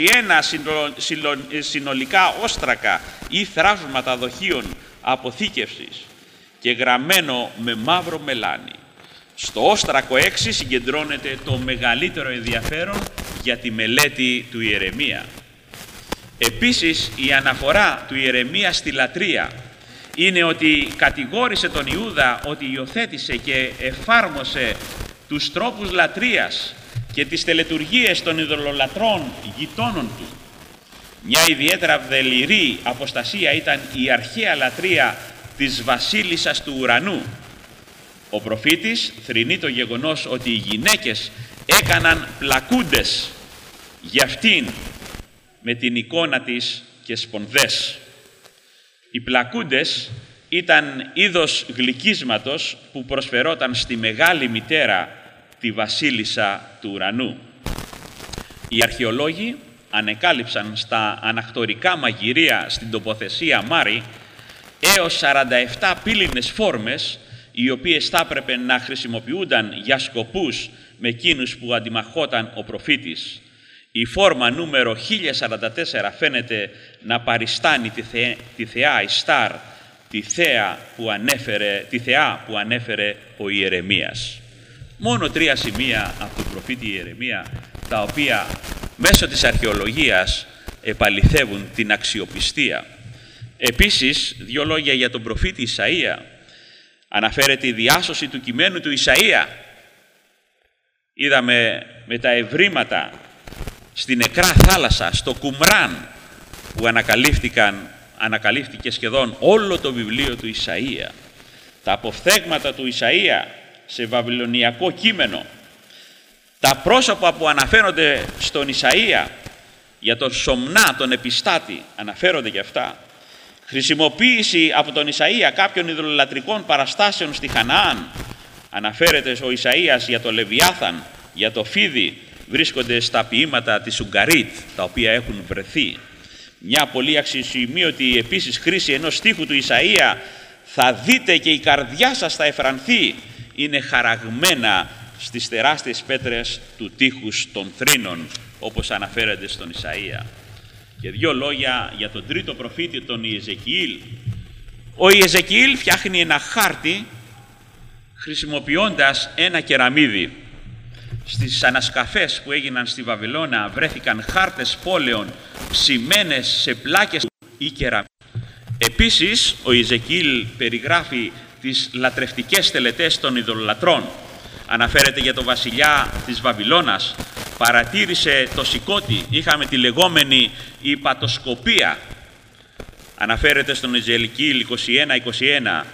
21 συνολικά όστρακα ή θράψματα δοχείων αποθήκευσης και γραμμένο με μαύρο μελάνι. Στο όστρακο 6 συγκεντρώνεται το μεγαλύτερο ενδιαφέρον για τη μελέτη του Ιερεμία. Επίσης, η αναφορά του Ιερεμία στη λατρεία είναι ότι κατηγόρησε τον Ιούδα ότι υιοθέτησε και εφάρμοσε τους τρόπους λατρείας και τις τελετουργίες των ειδωλολατρών γειτόνων του. Μια ιδιαίτερα δελειρή αποστασία ήταν η αρχαία λατρεία της βασίλισσας του ουρανού. Ο προφήτης θρηνεί το γεγονός ότι οι γυναίκες έκαναν πλακούντες για αυτήν με την εικόνα της και σπονδές. Οι πλακούντες ήταν είδος γλυκίσματος που προσφερόταν στη μεγάλη μητέρα, τη βασίλισσα του ουρανού. Οι αρχαιολόγοι ανεκάλυψαν στα ανακτορικά μαγειρία στην τοποθεσία Μάρη έως 47 πύληνες φόρμες, οι οποίες θα έπρεπε να χρησιμοποιούνταν για σκοπούς με εκείνους που αντιμαχόταν ο προφήτης. Η φόρμα νούμερο 1044 φαίνεται να παριστάνει τη θεά Ιστάρ, τη θεά που ανέφερε ο Ιερεμίας. Μόνο 3 σημεία από τον προφήτη Ιερεμία, τα οποία μέσω της αρχαιολογίας επαληθεύουν την αξιοπιστία. Επίσης, 2 λόγια για τον προφήτη Ισαΐα. Αναφέρεται η διάσωση του κειμένου του Ισαΐα. Είδαμε με τα ευρήματα στη νεκρά θάλασσα, στο Κουμράν, που ανακαλύφθηκε σχεδόν όλο το βιβλίο του Ισαΐα. Τα αποφθέγματα του Ισαΐα σε βαβυλωνιακό κείμενο, τα πρόσωπα που αναφέρονται στον Ισαΐα για τον Σομνά, τον επιστάτη, αναφέρονται και αυτά. Χρησιμοποίηση από τον Ισαΐα κάποιων ειδωλολατρικών παραστάσεων στη Χαναάν. Αναφέρεται ο Ισαΐας για το Λεβιάθαν, για το Φίδι, βρίσκονται στα ποίηματα της Ουγγαρίτ, τα οποία έχουν βρεθεί. Μια πολύ αξιοσημείωτη επίσης χρήση ενός στίχου του Ισαΐα, «Θα δείτε και η καρδιά σας θα εφρανθεί», είναι χαραγμένα στις τεράστιες πέτρες του τείχους των θρήνων, όπως αναφέρεται στον Ισαΐα. Και 2 λόγια για τον τρίτο προφήτη, τον Ιεζεκιήλ. Ο Ιεζεκιήλ φτιάχνει ένα χάρτη χρησιμοποιώντας ένα κεραμίδι. Στις ανασκαφές που έγιναν στη Βαβυλώνα βρέθηκαν χάρτες πόλεων ψημένες σε πλάκες ή κεραμίδι. Επίσης, ο Ιεζεκιήλ περιγράφει τις λατρευτικές τελετές των ειδωλολατρών. Αναφέρεται για τον βασιλιά της Βαβυλώνας. Παρατήρησε το σηκώτη, είχαμε τη λεγόμενη υπατοσκοπία. Αναφέρεται στον Ιεζεκιήλ 21-21.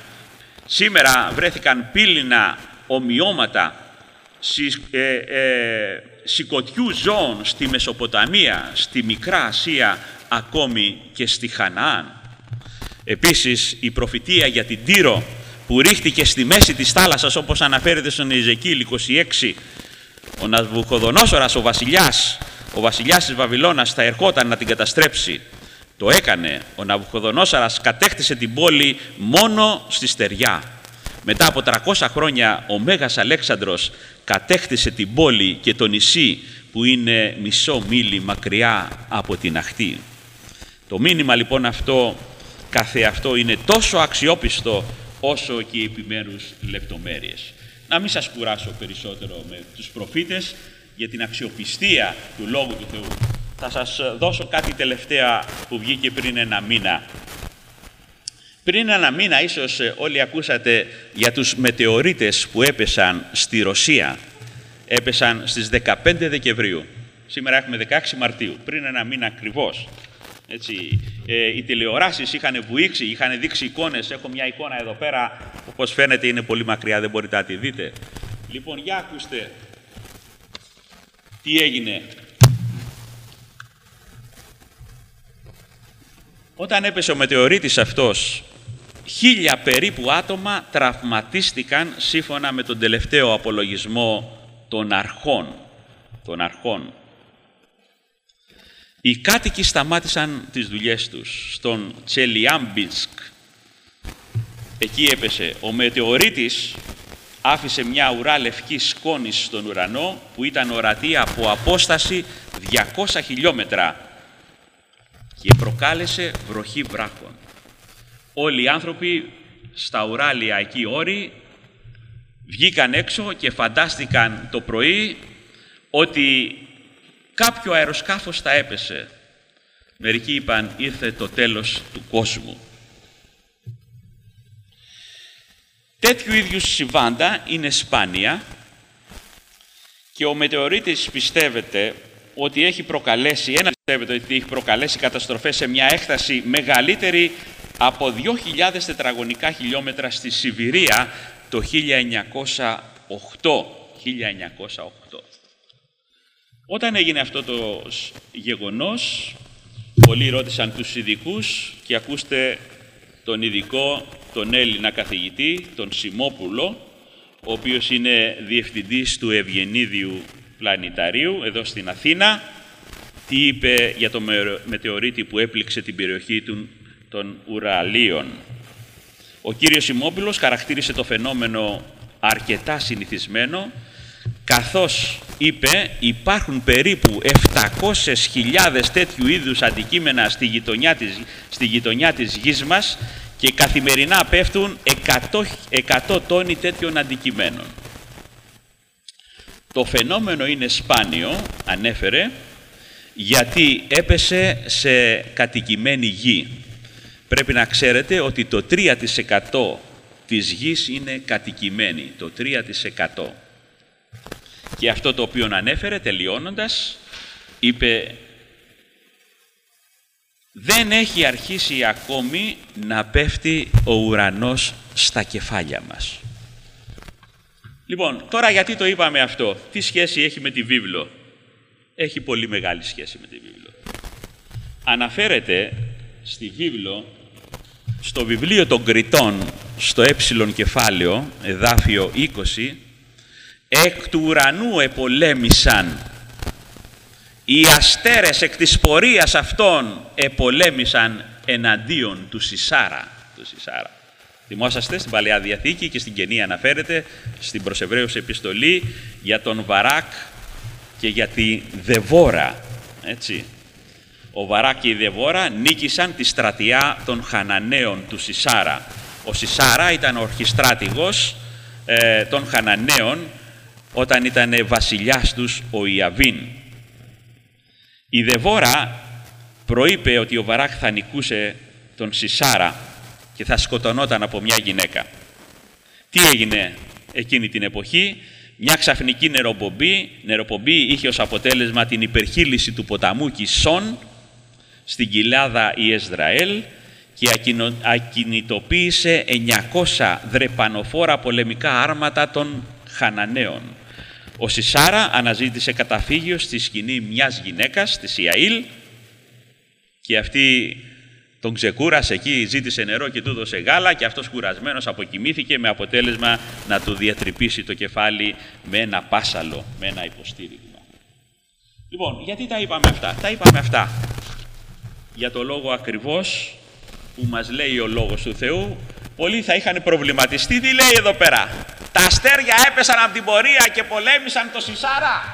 Σήμερα βρέθηκαν πύληνα ομοιώματα σηκωτιού ζώων στη Μεσοποταμία, στη Μικρά Ασία, ακόμη και στη Χαναάν. Επίσης, η προφητεία για την Τύρο που ρίχτηκε στη μέση της θάλασσας, όπως αναφέρεται στον Εζεκίηλ 26, ο Ναβουχοδονόσορας, ο βασιλιάς της Βαβυλώνας, θα ερχόταν να την καταστρέψει. Το έκανε. Ο Ναβουχοδονόσορας κατέκτησε την πόλη μόνο στη στεριά. Μετά από 300 χρόνια ο Μέγας Αλέξανδρος κατέκτησε την πόλη και το νησί που είναι μισό μίλι μακριά από την αχτή. Το μήνυμα λοιπόν αυτό καθεαυτό είναι τόσο αξιόπιστο όσο και οι επιμέρους λεπτομέρειες. Να μην σας κουράσω περισσότερο με τους προφήτες για την αξιοπιστία του Λόγου του Θεού. Θα σας δώσω κάτι τελευταία που βγήκε πριν ένα μήνα. Πριν ένα μήνα ίσως όλοι ακούσατε για τους μετεωρίτες που έπεσαν στη Ρωσία. Έπεσαν στις 15 Δεκεμβρίου. Σήμερα έχουμε 16 Μαρτίου. Πριν ένα μήνα ακριβώς. Έτσι, οι τηλεοράσεις είχαν βουήξει, είχαν δείξει εικόνες. Έχω μια εικόνα εδώ πέρα, όπως φαίνεται είναι πολύ μακριά, δεν μπορείτε να τη δείτε. Λοιπόν, για ακούστε τι έγινε. Όταν έπεσε ο μετεωρίτης αυτός, 1000 περίπου άτομα τραυματίστηκαν σύμφωνα με τον τελευταίο απολογισμό των αρχών. Οι κάτοικοι σταμάτησαν τις δουλειές τους. Στον Τσελιάμπινσκ, εκεί έπεσε. Ο μετεωρίτης άφησε μια ουρά λευκής σκόνης στον ουρανό που ήταν ορατή από απόσταση 200 χιλιόμετρα και προκάλεσε βροχή βράχων. Όλοι οι άνθρωποι στα Ουράλια εκεί όρη βγήκαν έξω και φαντάστηκαν το πρωί ότι κάποιο αεροσκάφος θα έπεσε. Μερικοί είπαν ήρθε το τέλος του κόσμου. Τέτοιου είδου συμβάντα είναι σπάνια και ο μετεωρίτης πιστεύεται ότι έχει προκαλέσει καταστροφές σε μια έκταση μεγαλύτερη από 2.000 τετραγωνικά χιλιόμετρα στη Σιβηρία το 1908. Όταν έγινε αυτό το γεγονός, πολλοί ρώτησαν τους ειδικούς και ακούστε τον ειδικό, τον Έλληνα καθηγητή, τον Σιμόπουλο, ο οποίος είναι διευθυντής του Ευγενίδιου Πλανηταρίου εδώ στην Αθήνα, τι είπε για το μετεωρίτη που έπληξε την περιοχή των Ουραλίων. Ο κύριος Σιμόπουλος χαρακτήρισε το φαινόμενο αρκετά συνηθισμένο, καθώς είπε υπάρχουν περίπου 700.000 τέτοιου είδους αντικείμενα στη γειτονιά της γης μας και καθημερινά πέφτουν 100 τόνοι τέτοιων αντικειμένων. Το φαινόμενο είναι σπάνιο, ανέφερε, γιατί έπεσε σε κατοικημένη γη. Πρέπει να ξέρετε ότι το 3% της γης είναι κατοικημένη, το 3%. Και αυτό το οποίο ανέφερε, τελειώνοντας, είπε δεν έχει αρχίσει ακόμη να πέφτει ο ουρανός στα κεφάλια μας. Λοιπόν, τώρα γιατί το είπαμε αυτό, τι σχέση έχει με τη βίβλο? Έχει πολύ μεγάλη σχέση με τη βίβλο. Αναφέρεται στη βίβλο, στο βιβλίο των Κριτών, στο κεφάλαιο, εδάφιο 20, εκ του ουρανού επολέμησαν, οι αστέρες εκ της πορείας αυτών επολέμησαν εναντίον του Σισάρα. Θυμόσαστε στην Παλαιά Διαθήκη και στην Καινή αναφέρεται στην προς Εβραίους επιστολή για τον Βαράκ και για τη Δεβόρα. Έτσι. Ο Βαράκ και η Δεβόρα νίκησαν τη στρατιά των Χαναναίων του Σισάρα. Ο Σισάρα ήταν ο ορχιστράτηγος των Χαναναίων όταν ήταν βασιλιάς τους ο Ιαβίν. Η Δεβόρα προείπε ότι ο Βαράκ θα νικούσε τον Σισάρα και θα σκοτωνόταν από μια γυναίκα. Τι έγινε εκείνη την εποχή? Μια ξαφνική νεροπομπή είχε ως αποτέλεσμα την υπερχείληση του ποταμού Κισόν στην κοιλάδα Ιεσραήλ και ακινητοποίησε 900 δρεπανοφόρα πολεμικά άρματα των Χαναναίων. Ο Σισάρα αναζήτησε καταφύγιο στη σκηνή μιας γυναίκας, της Ιαήλ, και αυτή τον ξεκούρασε εκεί, ζήτησε νερό και του δώσε γάλα και αυτός κουρασμένος αποκοιμήθηκε με αποτέλεσμα να του διατρυπήσει το κεφάλι με ένα πάσαλο, με ένα υποστήριγμα. Λοιπόν, γιατί τα είπαμε αυτά? Τα είπαμε αυτά για το λόγο ακριβώς που μας λέει ο Λόγος του Θεού. Πολλοί θα είχαν προβληματιστεί. Τι λέει εδώ πέρα? Τα αστέρια έπεσαν από την πορεία και πολέμησαν το Σισάρα.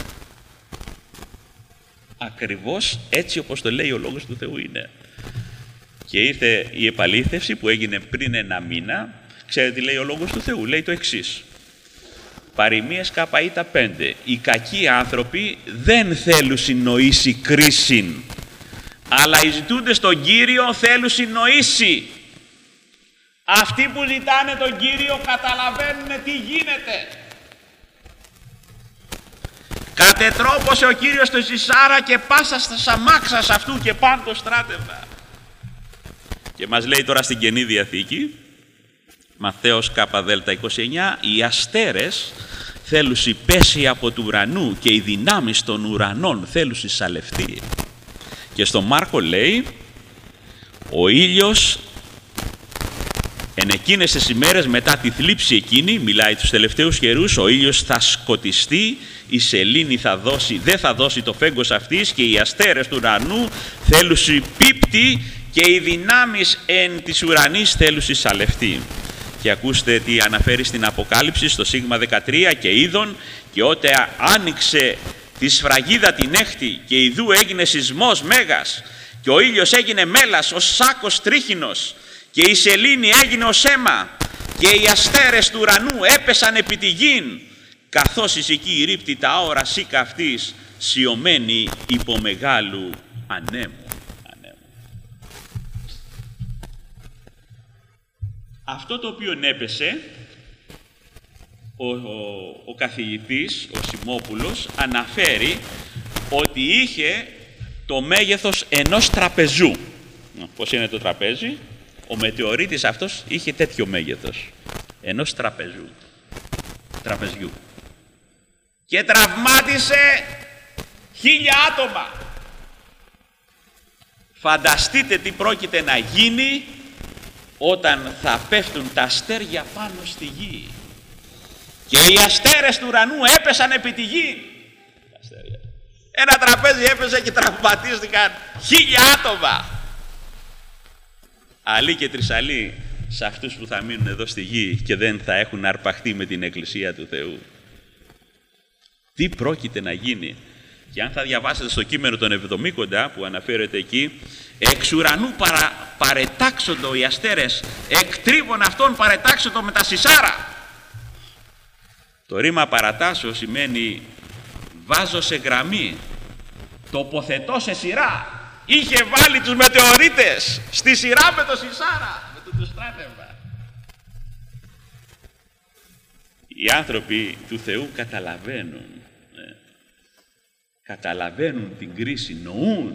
Ακριβώς έτσι όπως το λέει ο Λόγος του Θεού είναι. Και ήρθε η επαλήθευση που έγινε πριν 1 μήνα. Ξέρετε τι λέει ο Λόγος του Θεού? Λέει το εξής. Παροιμίες ΚΙ 5. Οι κακοί άνθρωποι δεν θέλουν συνοήσει κρίσιν, αλλά οι ζητούντες τον Κύριο θέλουν συνοήσει. Αυτοί που ζητάνε τον Κύριο καταλαβαίνουν τι γίνεται. Κατετρόπωσε ο Κύριος τον Σισάρα και πάσα στα αμάξας αυτού και παν το στράτευα. Και μας λέει τώρα στην Καινή Διαθήκη, Ματθαίος ΚΔ29, οι αστέρες θέλουν πέσει από του ουρανού και οι δυνάμεις των ουρανών θέλουν σαλευτεί. Και στον Μάρκο λέει, ο ήλιος εν εκείνες τις ημέρες μετά τη θλίψη εκείνη, μιλάει τους τελευταίους καιρούς, ο ήλιος θα σκοτιστεί, η σελήνη δεν θα δώσει το φέγγος αυτής και οι αστέρες του ουρανού θέλουν πίπτη και οι δυνάμεις εν της ουρανής θέλουν σαλευτεί. Και ακούστε τι αναφέρει στην Αποκάλυψη στο Σίγμα 13, και είδον και όταν άνοιξε τη σφραγίδα την έκτη και ιδού έγινε σεισμός μέγας και ο ήλιος έγινε μέλας ως σάκος τρίχινος και η σελήνη έγινε ως αίμα και οι αστέρες του ουρανού έπεσαν επί τη γην, καθώς ησυχεί η ρίπτη τα άορα σίκα αυτής σιωμένη υπό μεγάλου ανέμου. Αυτό το οποίο έπεσε, ο καθηγητής, ο Σιμόπουλος, αναφέρει ότι είχε το μέγεθος ενός τραπεζού. Πώς είναι το τραπέζι? Ο μετεωρίτης αυτός είχε τέτοιο μέγεθος, ενός τραπεζιού. Και τραυμάτισε 1000 άτομα. Φανταστείτε τι πρόκειται να γίνει όταν θα πέφτουν τα αστέρια πάνω στη γη. Και οι αστέρες του ουρανού έπεσαν επί τη γη. Ένα τραπέζι έπεσε και τραυματίστηκαν 1000 άτομα. Αλλή και τρισαλή σε αυτούς που θα μείνουν εδώ στη γη και δεν θα έχουν αρπαχτεί με την Εκκλησία του Θεού. Τι πρόκειται να γίνει? Και αν θα διαβάσετε στο κείμενο των Εβδομήκοντα που αναφέρεται εκεί, εξ ουρανού παρετάξοντο οι αστέρες, εκτρίβων αυτών παρετάξοντο με τα Σισάρα. Το ρήμα παρατάσσω σημαίνει βάζω σε γραμμή, τοποθετώ σε σειρά. Είχε βάλει τους μετεωρίτες στη σειρά με το Σισάρα, με το στράτευμα. Οι άνθρωποι του Θεού καταλαβαίνουν. Καταλαβαίνουν την κρίση, νοούν.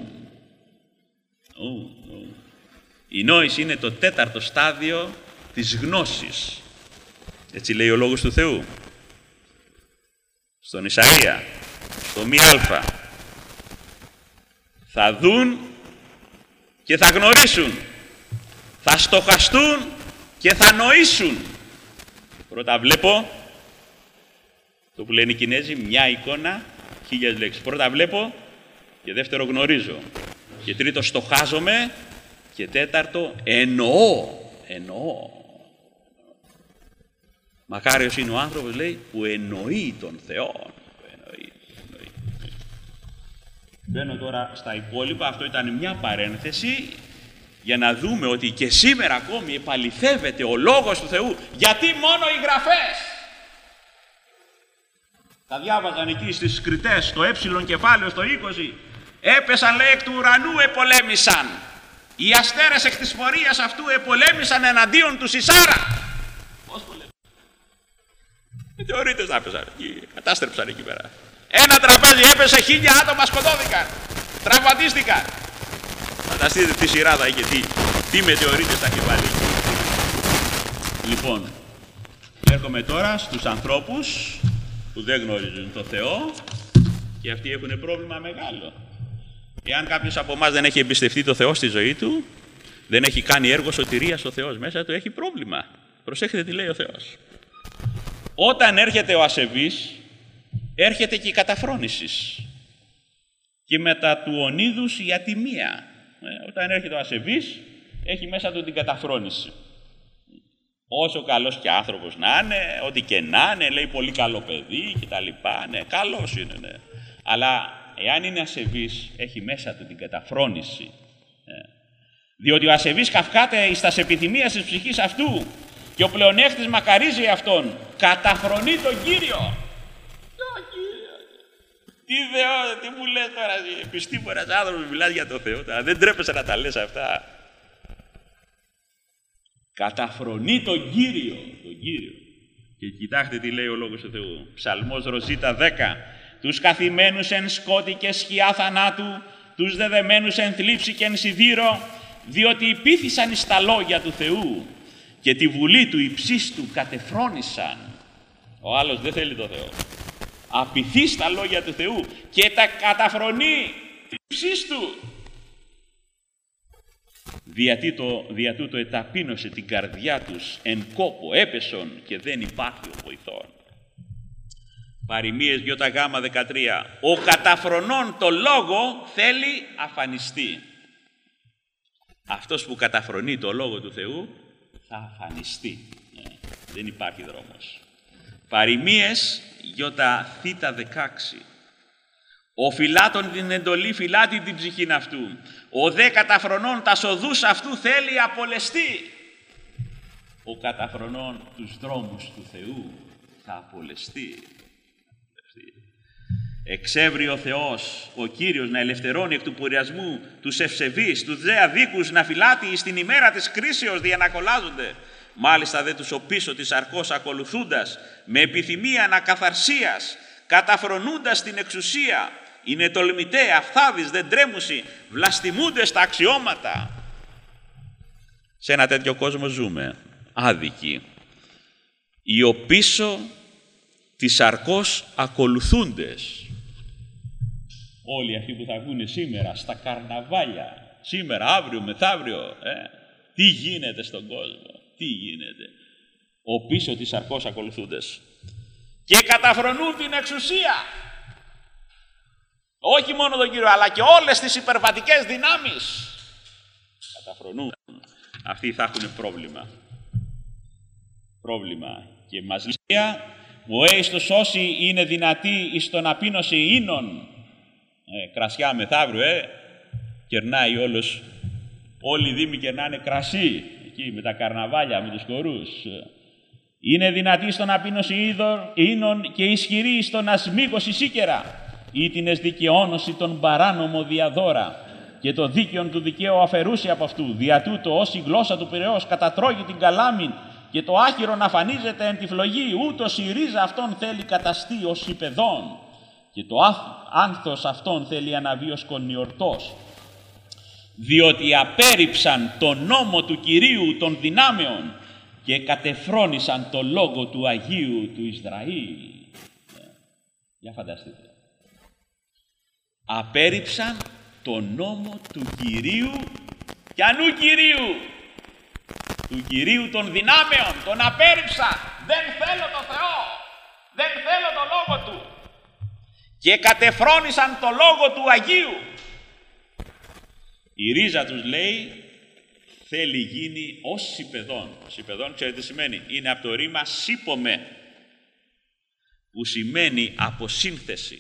Η νόηση είναι το 4ο στάδιο της γνώσης. Έτσι λέει ο Λόγος του Θεού. Στον Ισαΐα, στο 1α. Θα δουν και θα γνωρίσουν. Θα στοχαστούν και θα νοήσουν. Πρώτα βλέπω, το που λένε οι Κινέζοι, μια εικόνα, 1000 λέξεις. Πρώτα βλέπω και δεύτερο γνωρίζω. Και τρίτο στοχάζομαι και τέταρτο εννοώ. Μακάριος είναι ο άνθρωπος, λέει, που εννοεί τον Θεό. Μπαίνω τώρα στα υπόλοιπα. Αυτό ήταν μια παρένθεση για να δούμε ότι και σήμερα ακόμη επαληθεύεται ο Λόγος του Θεού. Γιατί μόνο οι γραφές? Τα διάβαζαν εκεί στις Κριτές, στο κεφάλαιο, στο 20. Έπεσαν, λέει, εκ του ουρανού επολέμησαν. Οι αστέρες εκ της πορείας αυτού επολέμησαν εναντίον του Σισάρα. Πώς πολέμησαν? Μετεωρίτες να πέσαν, κατάστρεψαν εκεί πέρα. Ένα τραπέζι έπεσε, 1000 άτομα σκοτώθηκαν, τραυματίστηκαν. Φανταστείτε τι σειρά θα είχε, τι μετεωρίτες θα είχε βάλει. Λοιπόν, έρχομαι τώρα στους ανθρώπους που δεν γνωρίζουν το Θεό και αυτοί έχουν πρόβλημα μεγάλο. Εάν κάποιος από εμάς δεν έχει εμπιστευτεί το Θεό στη ζωή του, δεν έχει κάνει έργο σωτηρίας ο Θεός μέσα του, έχει πρόβλημα. Προσέχετε τι λέει ο Θεός. Όταν έρχεται ο ασεβής, έρχεται και η καταφρόνηση. Και μετά του ονείδους η ατιμία. Όταν έρχεται ο ασεβής, έχει μέσα του την καταφρόνηση. Όσο καλός και άνθρωπος να είναι, ό,τι και να είναι, λέει πολύ καλό παιδί κτλ. Ναι, καλός είναι, ναι. Αλλά εάν είναι ασεβής, έχει μέσα του την καταφρόνηση. Διότι ο ασεβής καυκάται εις τας επιθυμίας της ψυχής αυτού και ο πλεονέκτης μακαρίζει αυτόν, καταφρονεί τον Κύριο. Τι μου λες τώρα, επιστήμονας άνθρωπος, μιλάς για το Θεό, τώρα δεν τρέπεσαι να τα λες αυτά. Καταφρονεί τον Κύριο, Και κοιτάξτε τι λέει ο Λόγος του Θεού. Ψαλμός Ροζίτα 10. Τους καθημένους εν σκότη και σκιά θανάτου, τους δεδεμένους εν θλίψη και εν σιδήρο, διότι υπήθησαν εις τα λόγια του Θεού και τη βουλή του υψίστου κατεφρόνησαν. Ο άλλος δεν θέλει το Θεό. Απειθεί στα λόγια του Θεού και τα καταφρονεί υψίστου. Δια τούτο εταπείνωσε την καρδιά τους εν κόπο, έπεσον και δεν υπάρχει ο βοηθών. Παροιμίες ΙΓ13. Ο καταφρονών το λόγο θέλει αφανιστεί. Αυτός που καταφρονεί το λόγο του Θεού θα αφανιστεί. Δεν υπάρχει δρόμος. Παροιμίες ΙΘ16. Ο φυλάτων την εντολή φυλάτη την ψυχήν αυτού. Ο δε καταφρονών τα σοδούς αυτού θέλει απολεστεί. Ο καταφρονών τους δρόμους του Θεού θα απολεστεί. Εξεύρει ο Θεός, ο Κύριος, να ελευθερώνει εκ του πουριασμού τους ευσεβείς, τους δε αδίκους να φυλάτει εις την ημέρα της κρίσεως δια να κολλάζονται. Μάλιστα δε τους οπίσω της αρκός ακολουθούντας, με επιθυμία ανακαθαρσίας, καταφρονούντας την εξουσία, είναι τολμητέ, αυθάδεις, δεν τρέμουσι, βλαστημούνται στα αξιώματα. Σε ένα τέτοιο κόσμο ζούμε, άδικοι, οι οπίσω της αρκός ακολουθούντες. Όλοι αυτοί που θα βγουν σήμερα στα καρναβάλια, σήμερα, αύριο, μεθαύριο, τι γίνεται στον κόσμο, τι γίνεται. Ο πίσω της αρκός ακολουθούντες. Και καταφρονούν την εξουσία. Όχι μόνο τον Κύριο, αλλά και όλες τις υπερβατικές δυνάμεις. Καταφρονούν. Αυτοί θα έχουν πρόβλημα. Και μας λέει, ο έιστος όσοι είναι δυνατοί εις τον απείνωση ίνων, κρασιά μεθαύριο, κερνάει όλος, όλοι οι δήμοι κερνάνε κρασί, εκεί με τα καρναβάλια, με τους χορούς. Είναι δυνατοί στον απείνωση ίνων και ισχυροί στον ασμίγωση σίκερα, ή την εσδικαιώνωση των παράνομο διαδώρα και το δίκαιον του δικαίου αφαιρούσε από αυτού. Δια τούτο όσοι η γλώσσα του πυρεός κατατρώγει την καλάμην και το άχυρο να φανίζεται εν τη φλογή, ούτως η ρίζα αυτών θέλει καταστεί ως υπεδών και το άνθος αυτών θέλει αναβεί ως κονιορτός. Διότι απέρριψαν τον νόμο του Κυρίου των δυνάμεων και κατεφρόνησαν το λόγο του Αγίου του Ισραήλ. Για φανταστείτε. Απέρριψαν τον νόμο του Κυρίου, κι ανού Κυρίου, του Κυρίου των δυνάμεων, τον απέρριψαν. Δεν θέλω το Θεό, δεν θέλω το λόγο του. Και κατεφρόνησαν το λόγο του Αγίου. Η ρίζα τους λέει, θέλει γίνει ως σιπεδόν. Σιπεδόν, ξέρετε τι σημαίνει, είναι από το ρήμα σύπομε, που σημαίνει αποσύνθεση,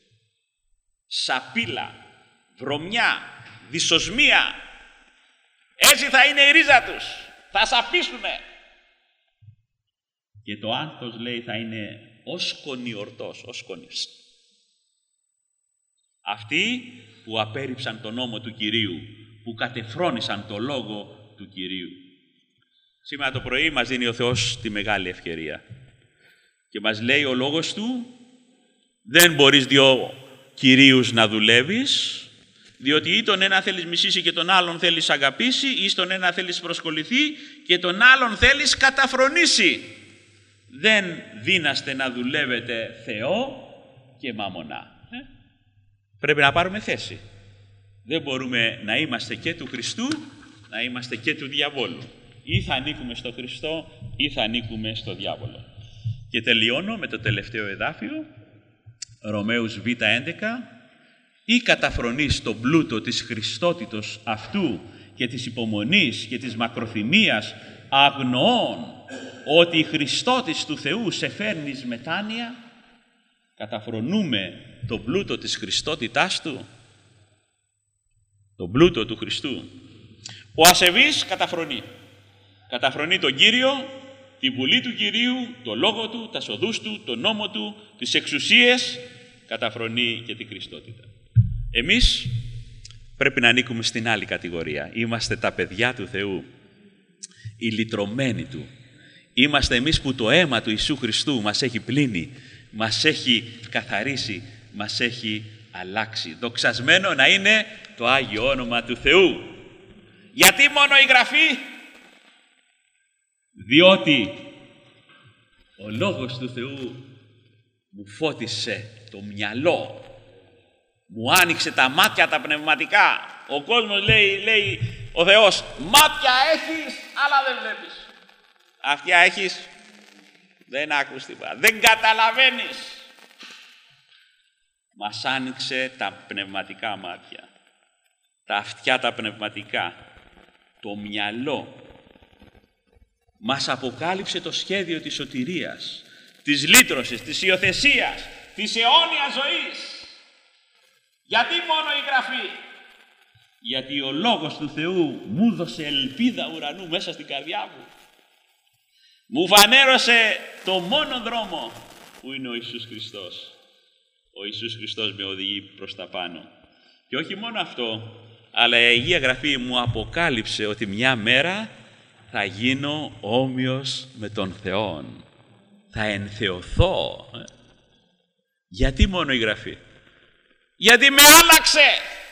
σαπίλα, βρωμιά, δυσοσμία. Έτσι θα είναι η ρίζα τους, θα σαπίσουνε. Και το άνθος λέει θα είναι ως κονιορτός, ως κονιός. Αυτοί που απέρριψαν τον νόμο του Κυρίου, που κατεφρόνησαν το λόγο του Κυρίου. Σήμερα το πρωί μας δίνει ο Θεός τη μεγάλη ευκαιρία και μας λέει ο λόγος Του, δεν μπορείς δύο κυρίους να δουλεύεις, διότι ή τον ένα θέλεις μισήσει και τον άλλον θέλεις αγαπήσει, ή στον ένα θέλεις προσκοληθεί και τον άλλον θέλεις καταφρονήσει. Δεν δύναστε να δουλεύετε Θεό και μαμονά. Πρέπει να πάρουμε θέση. Δεν μπορούμε να είμαστε και του Χριστού, να είμαστε και του διαβόλου. Ή θα ανήκουμε στο Χριστό ή θα ανήκουμε στο διάβολο. Και τελειώνω με το τελευταίο εδάφιο, Ρωμαίους Β' 11. Ή καταφρονείς τον πλούτο της Χριστότητος αυτού και της υπομονής και της μακροθυμίας, αγνοών ότι η Χριστότης του Θεού σε φέρνει μετάνοια. Καταφρονούμε τον πλούτο της Χριστότητάς του, τον πλούτο του Χριστού. Ο ασεβής καταφρονεί. Καταφρονεί τον Κύριο, τη Βουλή του Κυρίου, το Λόγο Του, τα σοδούς Του, το νόμο Του, τις εξουσίες, καταφρονεί και τη Χριστότητα. Εμείς πρέπει να ανήκουμε στην άλλη κατηγορία. Είμαστε τα παιδιά του Θεού, οι λυτρωμένοι Του. Είμαστε εμείς που το αίμα του Ιησού Χριστού μας έχει πλύνει, μας έχει καθαρίσει, μας έχει αλλάξει. Δοξασμένο να είναι το Άγιο όνομα του Θεού. Γιατί μόνο η Γραφή? Διότι ο Λόγος του Θεού μου φώτισε το μυαλό, μου άνοιξε τα μάτια τα πνευματικά. Ο κόσμος λέει ο Θεός, μάτια έχεις αλλά δεν βλέπεις. Αυτιά έχεις, δεν άκουσες τίποτα, δεν καταλαβαίνεις. Μας άνοιξε τα πνευματικά μάτια, τα αυτιά τα πνευματικά, το μυαλό. Μας αποκάλυψε το σχέδιο της σωτηρίας, της λύτρωσης, της υιοθεσίας, της αιώνιας ζωής. Γιατί μόνο η Γραφή? Γιατί ο Λόγος του Θεού μου δώσε ελπίδα ουρανού μέσα στην καρδιά μου. Μου φανέρωσε το μόνο δρόμο που είναι ο Ιησούς Χριστός. Ο Ιησούς Χριστός με οδηγεί προς τα πάνω. Και όχι μόνο αυτό, αλλά η Αγία Γραφή μου αποκάλυψε ότι μια μέρα θα γίνω όμοιος με τον Θεόν. Θα ενθεωθώ. Γιατί μόνο η Γραφή? Γιατί με άλλαξε.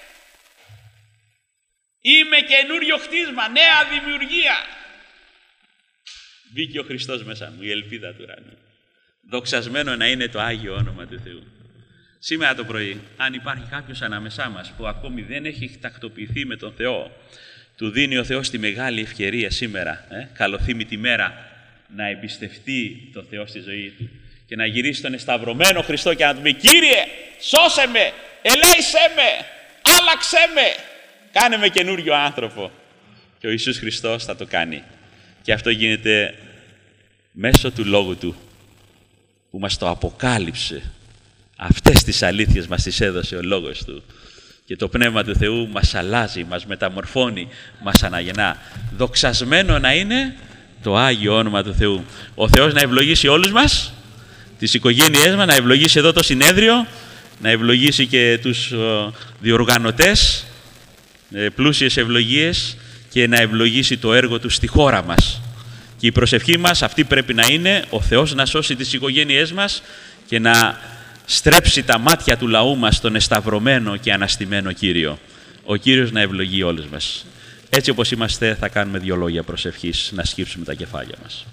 Είμαι καινούριο χτίσμα, νέα δημιουργία. Μπήκε ο Χριστός μέσα μου, η ελπίδα του ουρανού. Δοξασμένο να είναι το Άγιο όνομα του Θεού. Σήμερα το πρωί, αν υπάρχει κάποιος ανάμεσά μας που ακόμη δεν έχει τακτοποιηθεί με τον Θεό, του δίνει ο Θεός τη μεγάλη ευκαιρία σήμερα, καλοθύμητη μέρα, να εμπιστευτεί τον Θεό στη ζωή του και να γυρίσει στον εσταυρωμένο Χριστό και να του πει, Κύριε, σώσε με, ελέησέ με, άλλαξέ με, κάνε με καινούριο άνθρωπο. Και ο Ιησούς Χριστός θα το κάνει. Και αυτό γίνεται μέσω του Λόγου Του, που μας το αποκάλυψε. Αυτές τις αλήθειες μας τις έδωσε ο Λόγος Του. Και το Πνεύμα του Θεού μας αλλάζει, μας μεταμορφώνει, μας αναγεννά. Δοξασμένο να είναι το Άγιο όνομα του Θεού. Ο Θεός να ευλογήσει όλους μας, τις οικογένειές μας, να ευλογήσει εδώ το συνέδριο, να ευλογήσει και τους διοργανωτές, πλούσιες ευλογίες, και να ευλογήσει το έργο Του στη χώρα μας. Και η προσευχή μας αυτή πρέπει να είναι ο Θεός να σώσει τις οικογένειές μας και να στρέψει τα μάτια του λαού μας στον εσταυρωμένο και αναστημένο Κύριο. Ο Κύριος να ευλογεί όλους μας. Έτσι όπως είμαστε θα κάνουμε 2 λόγια προσευχής, να σκύψουμε τα κεφάλια μας.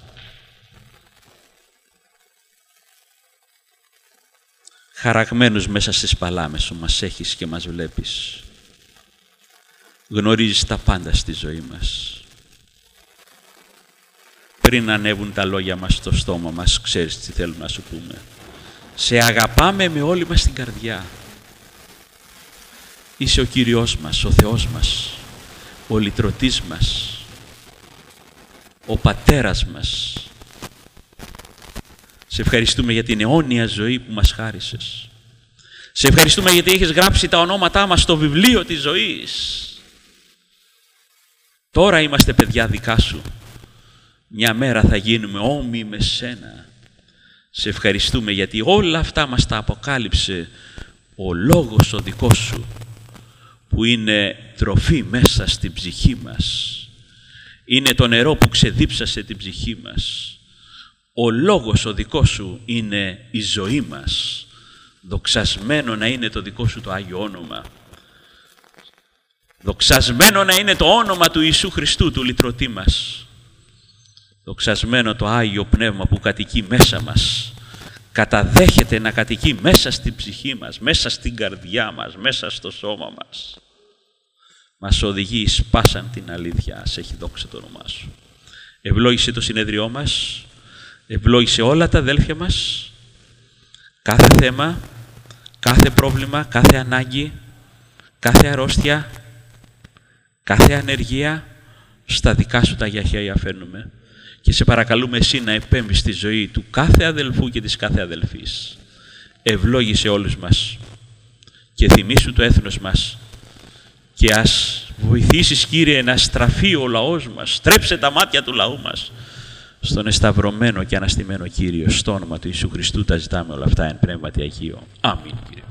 Χαραγμένους μέσα στις παλάμες Σου μας έχεις και μας βλέπεις. Γνωρίζεις τα πάντα στη ζωή μας. Πριν ανέβουν τα λόγια μας στο στόμα μας, ξέρεις τι θέλουμε να Σου πούμε. Σε αγαπάμε με όλη μας την καρδιά. Είσαι ο Κύριος μας, ο Θεός μας, ο λυτρωτής μας, ο Πατέρας μας. Σε ευχαριστούμε για την αιώνια ζωή που μας χάρισες. Σε ευχαριστούμε γιατί έχεις γράψει τα ονόματά μας στο βιβλίο της ζωής. Τώρα είμαστε παιδιά δικά Σου. Μια μέρα θα γίνουμε όμοιοι με Σένα. Σε ευχαριστούμε γιατί όλα αυτά μας τα αποκάλυψε ο Λόγος ο δικός Σου, που είναι τροφή μέσα στην ψυχή μας. Είναι το νερό που ξεδίψασε την ψυχή μας. Ο Λόγος ο δικός Σου είναι η ζωή μας. Δοξασμένο να είναι το δικό Σου το Άγιο όνομα. Δοξασμένο να είναι το όνομα του Ιησού Χριστού, του λυτρωτή μας. Δοξασμένο το Άγιο Πνεύμα που κατοικεί μέσα μας, καταδέχεται να κατοικεί μέσα στην ψυχή μας, μέσα στην καρδιά μας, μέσα στο σώμα μας. Μας οδηγεί εις πάσαν την αλήθεια. Ας έχει δόξα το όνομά σου. Ευλόγησε το συνέδριό μας, ευλόγησε όλα τα αδέλφια μας, κάθε θέμα, κάθε πρόβλημα, κάθε ανάγκη, κάθε αρρώστια, κάθε ανεργία, στα δικά σου τα γιαχαία φέρνουμε. Και σε παρακαλούμε εσύ να επέμβεις στη ζωή του κάθε αδελφού και της κάθε αδελφής. Ευλόγησε όλους μας και θυμήσου το έθνος μας και ας βοηθήσεις, Κύριε, να στραφεί ο λαός μας. Στρέψε τα μάτια του λαού μας στον εσταυρωμένο και αναστημένο Κύριο. Στο όνομα του Ιησού Χριστού τα ζητάμε όλα αυτά εν πνεύματι Αγίο. Αμήν, Κύριε.